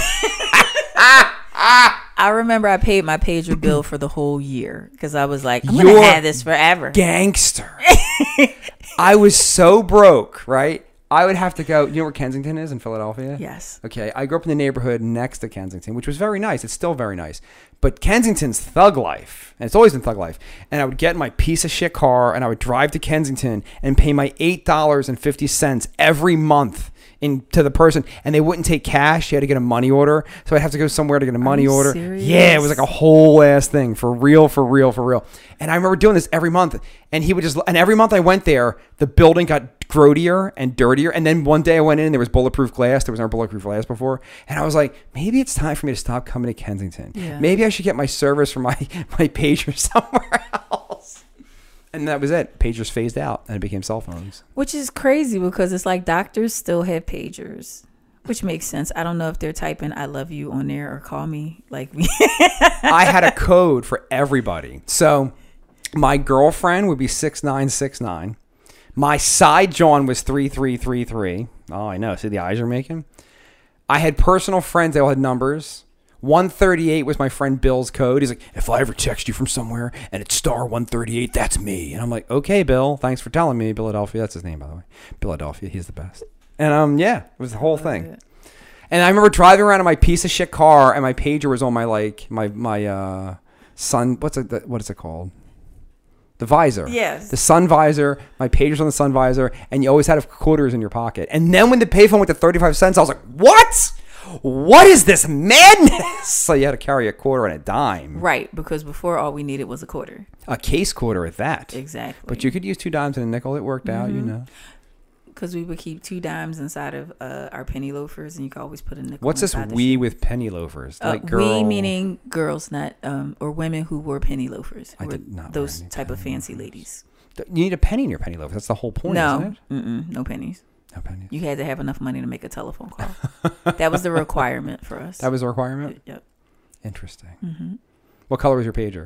I remember I paid my pager bill for the whole year because I was like, I'm going to have this forever. Gangster. I was so broke, right? I would have to go, you know where Kensington is in Philadelphia? Yes. Okay, I grew up in the neighborhood next to Kensington, which was very nice. It's still very nice. But Kensington's thug life, and it's always been thug life. And I would get in my piece of shit car, and I would drive to Kensington and pay my eight dollars and fifty cents every month in, to the person. And they wouldn't take cash. You had to get a money order. So I'd have to go somewhere to get a money order. Serious? Yeah, it was like a whole ass thing. For real, for real, for real. And I remember doing this every month. And he would just, and every month I went there, the building got grodier and dirtier. And then one day I went in and there was bulletproof glass. There was never bulletproof glass before. And I was like, maybe it's time for me to stop coming to Kensington. Yeah. Maybe I should get my service from my, my pager somewhere else. And that was it. Pagers phased out and it became cell phones. Which is crazy because it's like doctors still have pagers, which makes sense. I don't know if they're typing I love you on there or call me like me. I had a code for everybody. So my girlfriend would be six nine six nine. My side John was three three three three. Oh, I know. See the eyes you're making? I had personal friends. They all had numbers. one thirty-eight was my friend Bill's code. He's like, if I ever text you from somewhere and it's star one thirty-eight, that's me. And I'm like, okay, Bill. Thanks for telling me. Philadelphia. That's his name, by the way. Philadelphia. He's the best. And um, yeah, it was the whole thing. And I remember driving around in my piece of shit car and my pager was on my, like, my, my uh, sun. What's it? What is it called? The visor. Yes. The sun visor. My pager's on the sun visor. And you always had quarters in your pocket. And then when the payphone went to thirty-five cents, I was like, what? What is this madness? So you had to carry a quarter and a dime. Right, because before all we needed was a quarter. A case quarter at that. Exactly. But you could use two dimes and a nickel. It worked mm-hmm. out, you know. Because we would keep two dimes inside of uh, our penny loafers, and you could always put a nickel. What's this we with penny loafers? Uh, like girl... We meaning girls, not um, or women who wore penny loafers. I did not. Those type of fancy loafers. Ladies. You need a penny in your penny loafers. That's the whole point, no. isn't it? Mm-mm, no pennies. No pennies. You had to have enough money to make a telephone call. That was the requirement for us. That was a requirement? Yep. Interesting. Mm-hmm. What color was your pager?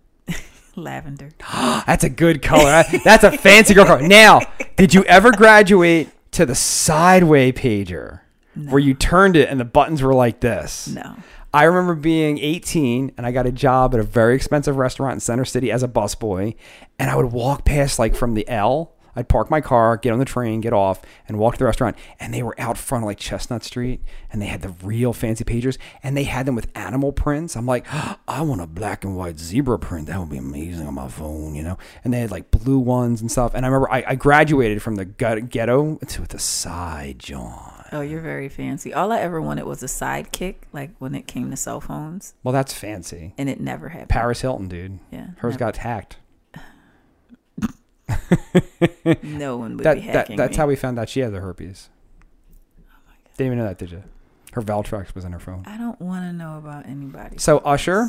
Lavender. That's a good color. That's a fancy girl color. Now, did you ever graduate to the sideway pager no. where you turned it and the buttons were like this? No. I remember being eighteen and I got a job at a very expensive restaurant in Center City as a busboy. And I would walk past like from the L. I'd park my car, get on the train, get off, and walk to the restaurant. And they were out front of like Chestnut Street. And they had the real fancy pagers. And they had them with animal prints. I'm like, oh, I want a black and white zebra print. That would be amazing on my phone, you know. And they had like blue ones and stuff. And I remember I, I graduated from the ghetto to the side, John. Oh, you're very fancy. All I ever wanted was a sidekick, like when it came to cell phones. Well, that's fancy. And it never happened. Paris Hilton, dude. Yeah. Hers never. got hacked. No one would that, be hacking that, That's me. how we found out she had the herpes. Oh my God. Didn't even know that, did you? Her Valtrex was in her phone. I don't want to know about anybody. So Usher.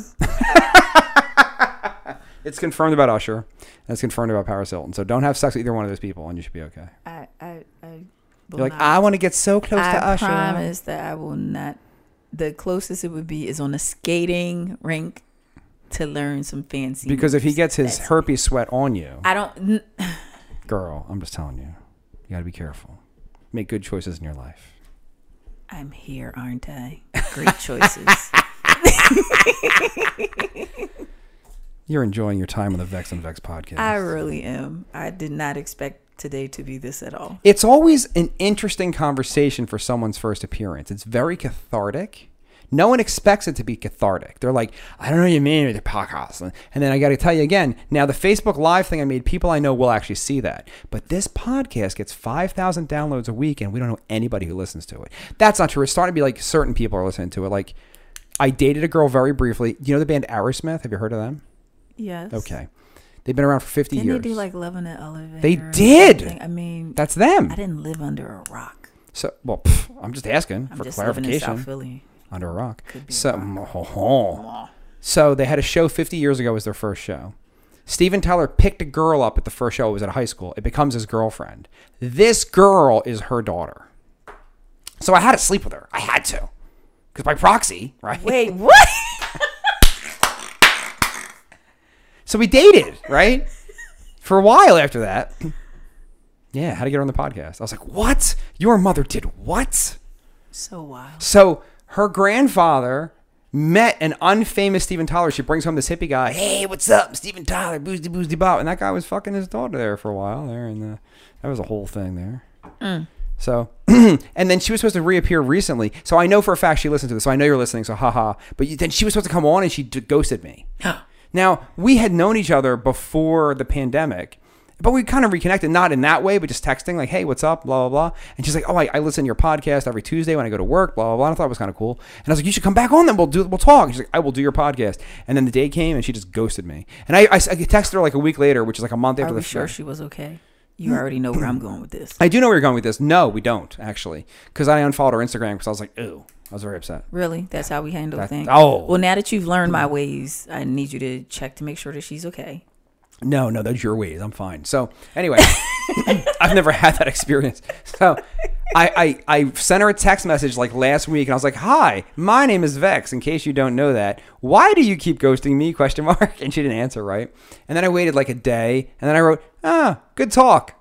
It's confirmed about Usher. And it's confirmed about Paris Hilton. So don't have sex with either one of those people and you should be okay. I, I, I You're like, not. I want to get so close I to Usher. I promise that I will not. The closest it would be is on a skating rink to learn some fancy. Because moves. if he gets his That's herpes sweat on you. I don't. Girl, I'm just telling you. You got to be careful. Make good choices in your life. I'm here, aren't I? Great choices. You're enjoying your time on the Vex and Vex podcast. I really am. I did not expect today to be this at all. It's always an interesting conversation for someone's first appearance. It's very cathartic. No one expects it to be cathartic. They're like, I don't know what you mean with the podcast. And then I got to tell you again, now the Facebook Live thing I made, people I know will actually see that. But this podcast gets five thousand downloads a week, and we don't know anybody who listens to it. That's not true. It's starting to be like certain people are listening to it. Like, I dated a girl very briefly. You know the band Aerosmith? Have you heard of them? Yes. Okay. They've been around for fifty Didn't years. Didn't they do like Love in the Elevator? They did. I mean, that's them. I didn't live under a rock. So, well, pff, I'm just asking I'm for just clarification. Living in South Philly. Under a rock. Could be so, a rock. Oh, oh. so they had a show fifty years ago as their first show. Steven Tyler picked a girl up at the first show. It was at high school. It becomes his girlfriend. This girl is her daughter. So I had to sleep with her. I had to. Because by proxy, right? Wait, what? So we dated, right? For a while after that. Yeah, how to get her on the podcast. I was like, what? Your mother did what? So wild. So her grandfather met an unfamous Steven Tyler. She brings home this hippie guy. Hey, what's up, Steven Tyler? Boozdy boozdy bop. And that guy was fucking his daughter there for a while there. And uh, that was a whole thing there. Mm. So, and then she was supposed to reappear recently. So I know for a fact she listened to this. So I know you're listening. So haha. But you, then she was supposed to come on and she d- ghosted me. Now, we had known each other before the pandemic, but we kind of reconnected, not in that way, but just texting, like, hey, what's up, blah, blah, blah. And she's like, oh, I, I listen to your podcast every Tuesday when I go to work, blah, blah, blah. And I thought it was kind of cool. And I was like, you should come back on then. We'll do, we'll talk. And she's like, I will do your podcast. And then the day came and she just ghosted me. And I, I, I texted her like a week later, which is like a month after Are the we sure show. she was okay? You already know where I'm going with this. I do know where you're going with this. No, we don't, actually. Because I unfollowed her Instagram because I was like, ew. I was very upset. Really? That's how we handle That- things? oh. Well, now that you've learned my ways, I need you to check to make sure that she's okay. No, no, those are your ways. I'm fine. So anyway, I've never had that experience. So I, I, I sent her a text message like last week, and I was like, hi, my name is Vex, in case you don't know that. Why do you keep ghosting me, question mark? And she didn't answer, right? And then I waited like a day, and then I wrote, ah, good talk.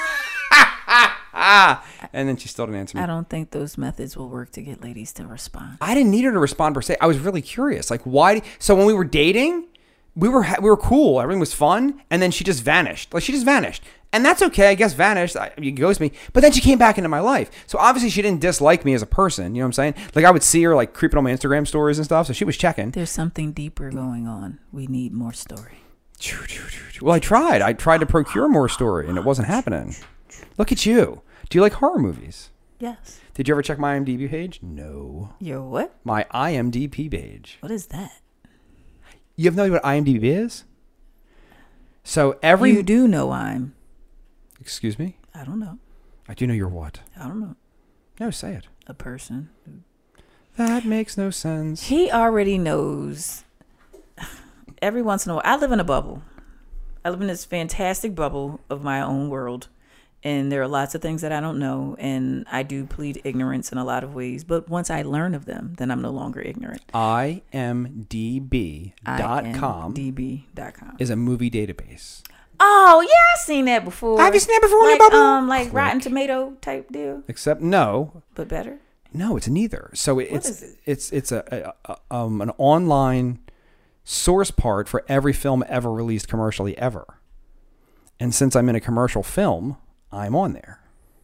And then she still didn't answer me. I don't think those methods will work to get ladies to respond. I didn't need her to respond per se. I was really curious. Like, why? So when we were dating, we were we were cool. Everything was fun. And then she just vanished. Like, she just vanished. And that's okay. I guess vanished. I, you ghost me. But then she came back into my life. So obviously she didn't dislike me as a person. You know what I'm saying? Like, I would see her like creeping on my Instagram stories and stuff. So she was checking. There's something deeper going on. We need more story. Well, I tried. I tried to procure more story, and it wasn't happening. Look at you. Do you like horror movies? Yes. Did you ever check my IMDb page? No. Your what? My IMDb page. What is that? You have no idea what IMDb is? So every... You do know I'm... Excuse me? I don't know. I do know you're what? I don't know. No, say it. A person. That makes no sense. He already knows. Every once in a while, I live in a bubble. I live in this fantastic bubble of my own world. And there are lots of things that I don't know. And I do plead ignorance in a lot of ways. But once I learn of them, then I'm no longer ignorant. I M D B dot com I M D B dot com is a movie database. Oh, yeah, I've seen that before. Have you seen that before in like, your bubble? Um, like Click. Rotten Tomato type deal, Except, no. but better. No, it's neither. So it, it's is it? it's it's a, a, a um an online source part for every film ever released commercially ever. And since I'm in a commercial film, I'm on there.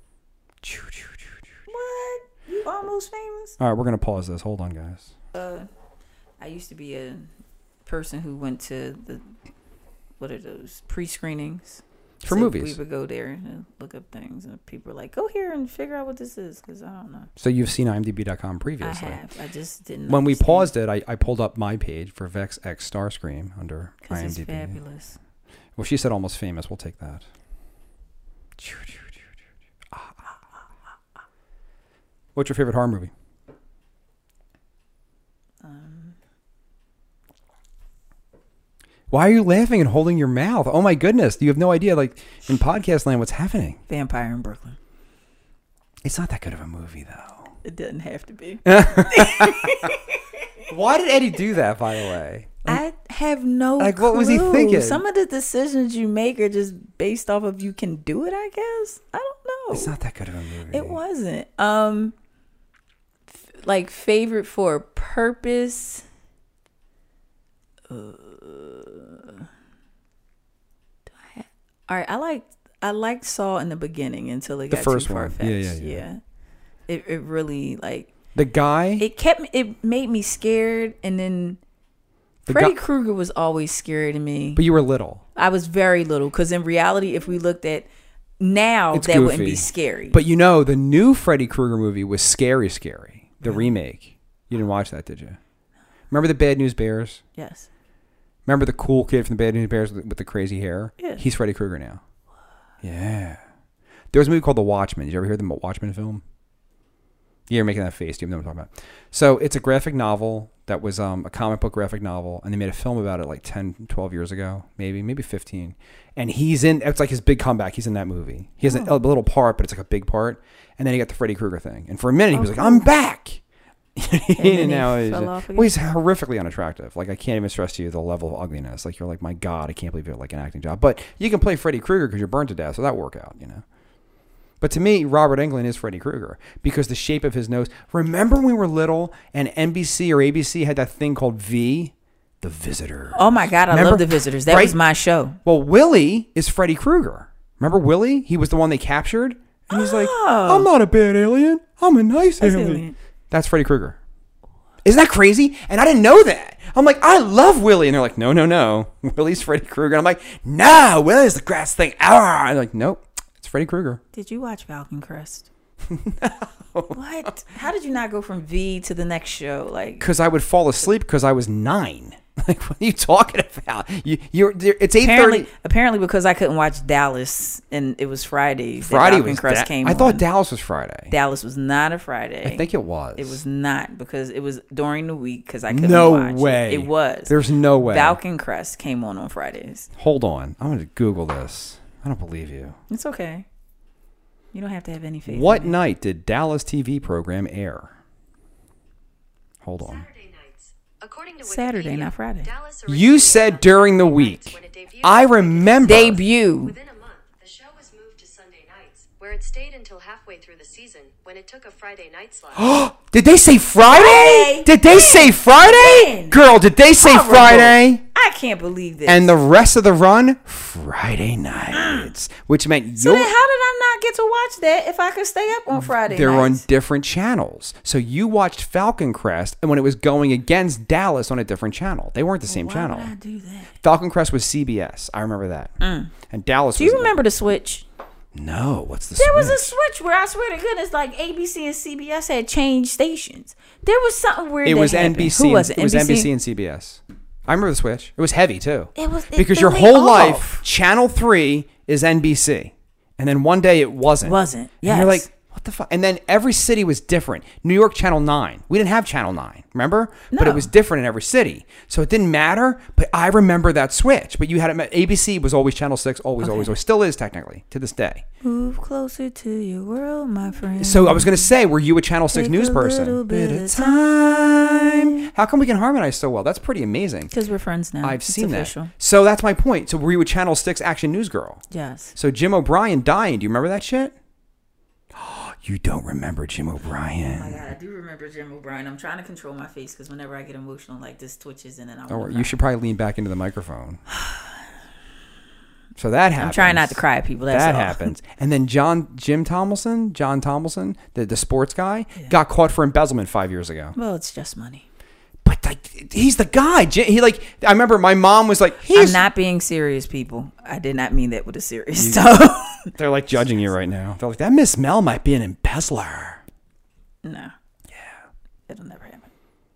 What? You almost famous? All right, we're gonna pause this. Hold on, guys. Uh, I used to be a person who went to the what are those pre-screenings For So movies. We would go there and look up things, and people were like, "Go here and figure out what this is," because I don't know. So you've seen I M D B dot com previously. I have. I just didn't. When we understand. paused it, I, I pulled up my page for Vex X Starscream under Because I M it's D B. fabulous. Well, she said almost famous. We'll take that. What's your favorite horror movie? Um, Why are you laughing and holding your mouth? Oh my goodness. You have no idea, like, in podcast land, what's happening. Vampire in Brooklyn. It's not that good of a movie, though. It doesn't have to be. Why did Eddie do that, by the way? I have no Like, clue. what was he thinking? Some of the decisions you make are just based off of you can do it, I guess. I don't know. It's not that good of a movie. It wasn't. Um, f- like favorite for a purpose. Uh, All right, I like I liked Saw in the beginning until it The got first too one. far-fetched. Yeah, yeah, yeah. yeah. It it really like The guy. it kept me- it made me scared, and then The Freddy guy- Krueger was always scary to me. but you were little. I was very little because in reality, if we looked at now, It's that wouldn't goofy. be scary. But you know, the new Freddy Krueger movie was Scary Scary, the remake. You didn't watch that, did you? Remember the Bad News Bears? yes, Remember the cool kid from the Bad News Bears with, with the crazy hair? Yeah. He's Freddy Krueger now. Yeah. There was a movie called The Watchmen. Did you ever hear the Watchmen film? You're making that face. Do you know what I'm talking about? So it's a graphic novel that was um, a comic book graphic novel, and they made a film about it like ten, twelve years ago, maybe, maybe fifteen. And he's in, it's like his big comeback. He's in that movie. He has a, a little part, but it's like a big part. And then he got the Freddy Krueger thing. And for a minute, he Oh, was like, cool. I'm back. then he now he's, fell off well, he's again? horrifically unattractive. Like, I can't even stress to you the level of ugliness. Like, you're like, my God, I can't believe you're like an acting job. But you can play Freddy Krueger because you're burned to death, so that work out, you know. But to me, Robert Englund is Freddy Krueger because the shape of his nose. Remember when we were little and N B C or A B C had that thing called V? The Visitor. Oh my God, I Remember? love The Visitors. That Right? was my show. Well, Willie is Freddy Krueger. Remember Willie? He was the one they captured. And he's like, Oh. I'm not a bad alien. I'm a nice That's alien. alien. That's Freddy Krueger. Isn't that crazy? And I didn't know that. I'm like, I love Willie. And they're like, no, no, no. Willie's Freddy Krueger. And I'm like, no, Willie's the grass thing. Ah. And they're like, nope, it's Freddy Krueger. Did you watch Falcon Crest? What? How did you not go from V to the next show? Like, Because I would fall asleep because I was nine. Like, what are you talking about? You, you're, it's eight apparently, thirty. apparently because I couldn't watch Dallas and it was Friday. that Friday Falcon was Crest Da- came I thought on. Dallas was Friday. Dallas was not a Friday. I think it was. It was not because it was during the week because I couldn't No watch way. it. It was. There's no way. Falcon Crest came on on Fridays. Hold on. I'm going to Google this. I don't believe you. It's okay. You don't have to have any faith. What in it. night did Dallas T V program air? Hold on. Saturday nights. According to Saturday, Wikipedia, not Friday. Dallas You originally said was on during the Saturday week. nights when it debuted. I remember. Debut. Within a month, the show was moved to Sunday nights, where it stayed until halfway through the season, when it took a Friday night slot. Did they say Friday? Friday. Did they say Friday? When? Girl, did they say Horrible. Friday? I can't believe this. And the rest of the run, Friday nights, which meant so you're, then, how did I not get to watch that if I could stay up on Friday they're on nights? different channels. So you watched Falcon Crest, and when it was going against Dallas on a different channel, they weren't the same Why channel. would I do that? Falcon Crest was C B S. I remember that. And Dallas. Do was you remember the switch? No. What's the? There was a switch? switch where I swear to goodness, like A B C and C B S had changed stations. There was something weird. It that was happened. N B C. Who was and, it? it was N B C and C B S. I remember the switch. It was heavy too. It was it Because threw your me whole off. life, Channel Three is N B C, and then one day it wasn't. Wasn't. And you're Yes. like, what the fuck? And then every city was different. New York, Channel Nine. We didn't have Channel Nine, remember? But it No. was different in every city, so it didn't matter. But I remember that switch. But you had it. A B C was always Channel Six. Always, always, always. Still is technically to this day. Move closer to your world, my friend. So I was gonna say, were you a Channel Six Take news a little person? bit of time. How come we can harmonize so well? That's pretty amazing. Because we're friends now. I've It's seen official. that. So that's my point. So were you a Channel Six action news girl? Yes. So Jim O'Brien dying. Do you remember that shit? You don't remember Jim O'Brien. Oh my God, I do remember Jim O'Brien. I'm trying to control my face because whenever I get emotional, like this twitches and then I. Don't worry, wanna you cry. should probably lean back into the microphone. So that happens. I'm trying not to cry at people. That's that all. happens. And then John Jim Tomlinson, John Tomlinson, the, the sports guy, got caught for embezzlement five years ago. Well, it's just money. But like, he's the guy. J- He like, I remember my mom was like, I'm he's. not being serious, people. I did not mean that with a serious tone. They're like judging you right now. They're like, that Miss Mel might be an embezzler. No. Yeah. It'll never happen.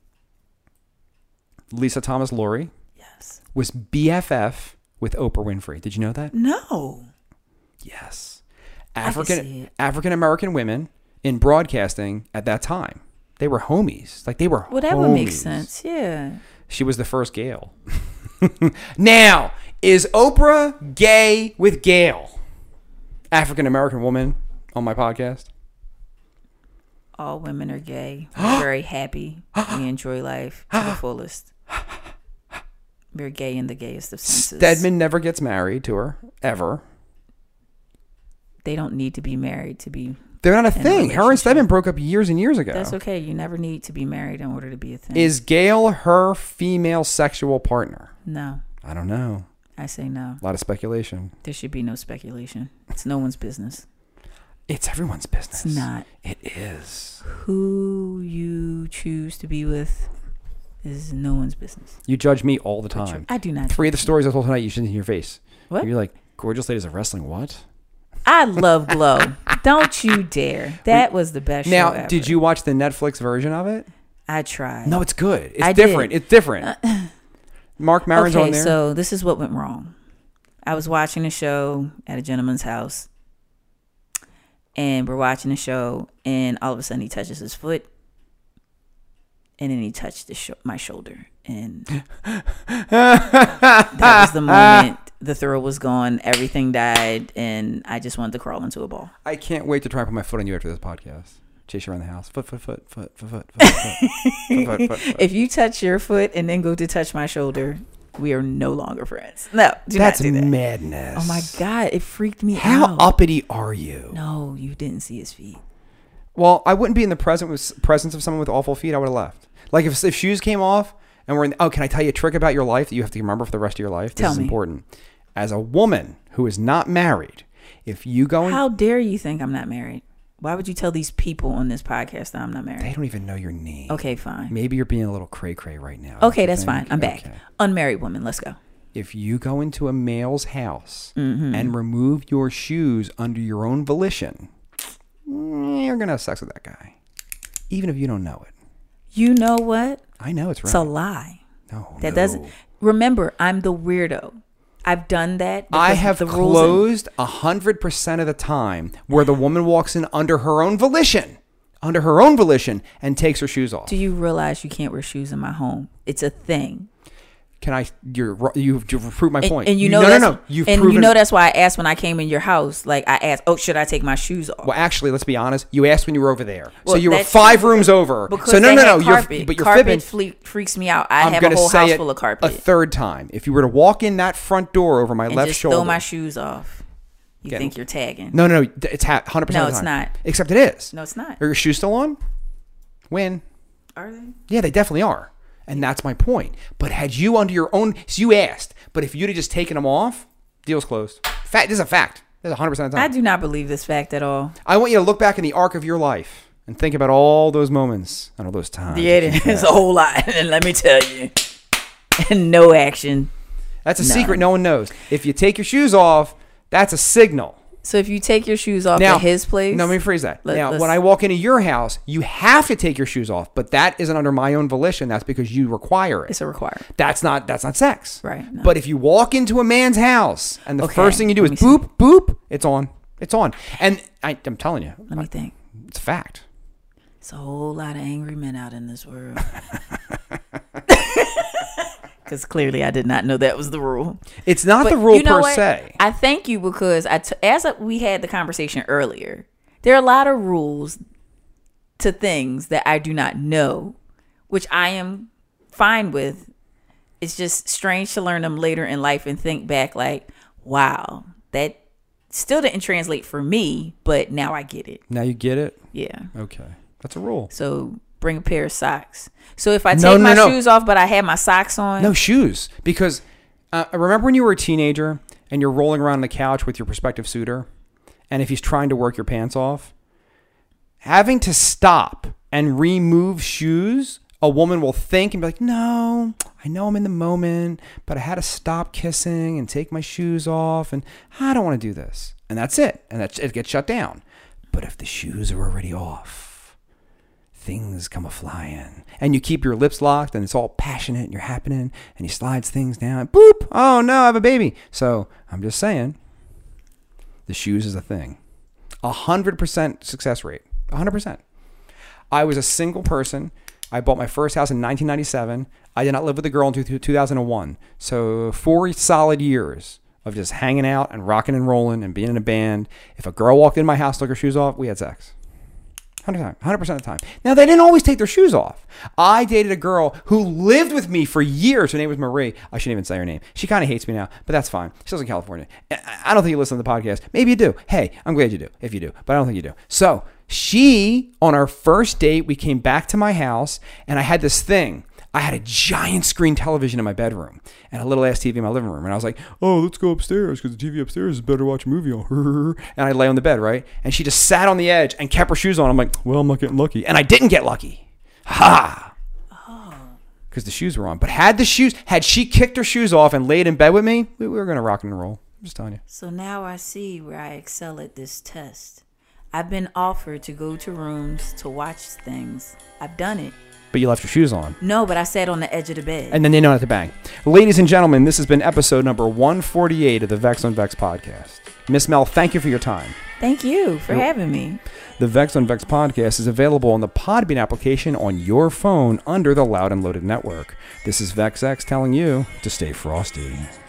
Lisa Thomas Laurie Yes. was B F F with Oprah Winfrey. Did you know that? No. Yes. can see African it. African American women in broadcasting at that time. They were homies. Like they were Well, that would make homies. sense. Yeah. She was the first Gail. Now, is Oprah gay with Gail? African American woman on my podcast. All women are gay. We're very happy. We enjoy life to the fullest. We're gay in the gayest of senses. Stedman never gets married to her, ever. They don't need to be married to be. They're not a In a thing. Her and relationship. Stedman broke up years and years ago. That's okay. You never need to be married in order to be a thing. Is Gail her female sexual partner? no. I don't know. I say no. A lot of speculation. There should be no speculation. It's no one's business. It's everyone's business. It's not. It is. Who you choose to be with is no one's business. You judge me all the time. I do not. Three of the stories I told tonight, you shouldn't in your face. What? You're like, gorgeous ladies of wrestling. What? I love Glow. Don't you dare. That was the best now, show ever. did you watch the Netflix version of it? I tried. No, it's good. It's I different. did. It's different. Mark Maron's okay, on there. so this is what went wrong. I was watching a show at a gentleman's house, and we're watching the show, and all of a sudden he touches his foot, and then he touched the sh- my shoulder, and that was the moment. The thrill was gone. Everything died, and I just wanted to crawl into a ball. I can't wait to try and put my foot on you after this podcast. Chase you around the house. Foot, foot, foot, foot, foot, foot, foot, foot, foot, foot, foot, foot. If you touch your foot and then go to touch my shoulder, we are no longer friends. No, do That's not do that. madness. Oh my God, it freaked me How out. uppity are you? No, you didn't see his feet. Well, I wouldn't be in the present with, presence of someone with awful feet. I would have left. Like if, if shoes came off and we're in, oh, can I tell you a trick about your life that you have to remember for the rest of your life? This Tell is me. important. As a woman who is not married, if you go in, How dare you think I'm not married? Why would you tell these people on this podcast that I'm not married? they don't even know your name. Okay, fine. Maybe you're being a little cray cray right now. don't Okay, you that's think? fine. I'm back. Okay. Unmarried woman, let's go. If you go into a male's house Mm-hmm. and remove your shoes under your own volition, you're going to have sex with that guy. Even if you don't know it. You know what? I know it's right. It's a lie. no, That no. doesn't. Remember, I'm the weirdo. I've done that. I because have the rules closed a hundred percent of the time where the woman walks in under her own volition, under her own volition, and takes her shoes off. Do you realize you can't wear shoes in my home? It's a thing. Can I? You're you've, you've proved my And, point. and you know no, that's, no, no. You've and proven. you know that's why I asked when I came in your house. Like I asked, oh, should I take my shoes off? Well, actually, let's be honest. You asked when you were over there, so Well, you were that's five true. rooms over. Because so no, they no, had no. carpet. You're but you're carpet fibbing. fle- freaks me out. I I'm have a gonna whole say house it full of carpet. a third time. If you were to walk in that front door over my and left just shoulder, throw my shoes off. You Again. think you're tagging? no, no, no, it's one hundred percent. No, of the it's time. not. Except it is. No, it's not. Are your shoes still on? When? Are they? Yeah, they definitely are. And that's my point. But had you under your own, so you asked, but if you'd have just taken them off, deal's closed. Fact, this is a fact. This is one hundred percent of the I time. do not believe this fact at all. I want you to look back in the arc of your life and think about all those moments and all those times. Yeah, that it you've is had. a whole lot. And let me tell you, no action. That's a None. secret no one knows. If you take your shoes off, that's a signal. So if you take your shoes off Now, at his place, No, let me phrase that. Let- now, let's- when I walk into your house, you have to take your shoes off, but that isn't under my own volition. That's because you require it. it's a requirement. That's not that's not sex. Right, no. But if you walk into a man's house and the Okay, first thing you do let is me see. boop, boop, it's on. It's on. And I, I'm telling you, Let me think. it's a fact. It's a whole lot of angry men out in this world. Because clearly I did not know that was the rule. It's not But the rule you know per what? se. I thank you because I t- as we had the conversation earlier, there are a lot of rules to things that I do not know, which I am fine with. It's just strange to learn them later in life and think back like, wow, that still didn't translate for me, but now I get it. Now you get it? Yeah. Okay. That's a rule. So bring a pair of socks. So if I take No, no, my no. shoes off, but I have my socks on, No shoes. Because uh, remember when you were a teenager and you're rolling around on the couch with your prospective suitor, and if he's trying to work your pants off, having to stop and remove shoes, a woman will think and be like, no, I know I'm in the moment, but I had to stop kissing and take my shoes off, and I don't want to do this. And that's it. And that's, it gets shut down. But if the shoes are already off, things come a-flying. And you keep your lips locked, and it's all passionate, and you're happening, and he slides things down. Boop! Oh, no, I have a baby. So I'm just saying, the shoes is a thing. A hundred percent success rate. A hundred percent. I was a single person. I bought my first house in nineteen ninety-seven. I did not live with a girl until two thousand one. So four solid years of just hanging out and rocking and rolling and being in a band. If a girl walked in my house, took her shoes off, we had sex. one hundred percent of the time. Now, they didn't always take their shoes off. I dated a girl who lived with me for years. Her name was Marie. I shouldn't even say her name. She kind of hates me now, but that's fine. She lives in California. I don't think you listen to the podcast. Maybe you do. Hey, I'm glad you do, if you do, but I don't think you do. So she, on our first date, we came back to my house, and I had this thing. I had a giant screen television in my bedroom and a little ass T V in my living room. And I was like, oh, let's go upstairs because the T V upstairs is better to watch a movie on. And I lay on the bed, right? And she just sat on the edge and kept her shoes on. I'm like, well, I'm not getting lucky. And I didn't get lucky. Ha! Because the shoes were on. But had the shoes, had she kicked her shoes off and laid in bed with me, we were going to rock and roll. I'm just telling you. So now I see where I excel at this test. I've been offered to go to rooms to watch things. I've done it. But you left your shoes on. No, but I sat on the edge of the bed. And then they know not to bang. Ladies and gentlemen, this has been episode number one forty-eight of the Vex on Vex podcast. Miss Mel, thank you for your time. Thank you for having me. The Vex on Vex podcast is available on the Podbean application on your phone under the Loud and Loaded network. This is VexX telling you to stay frosty.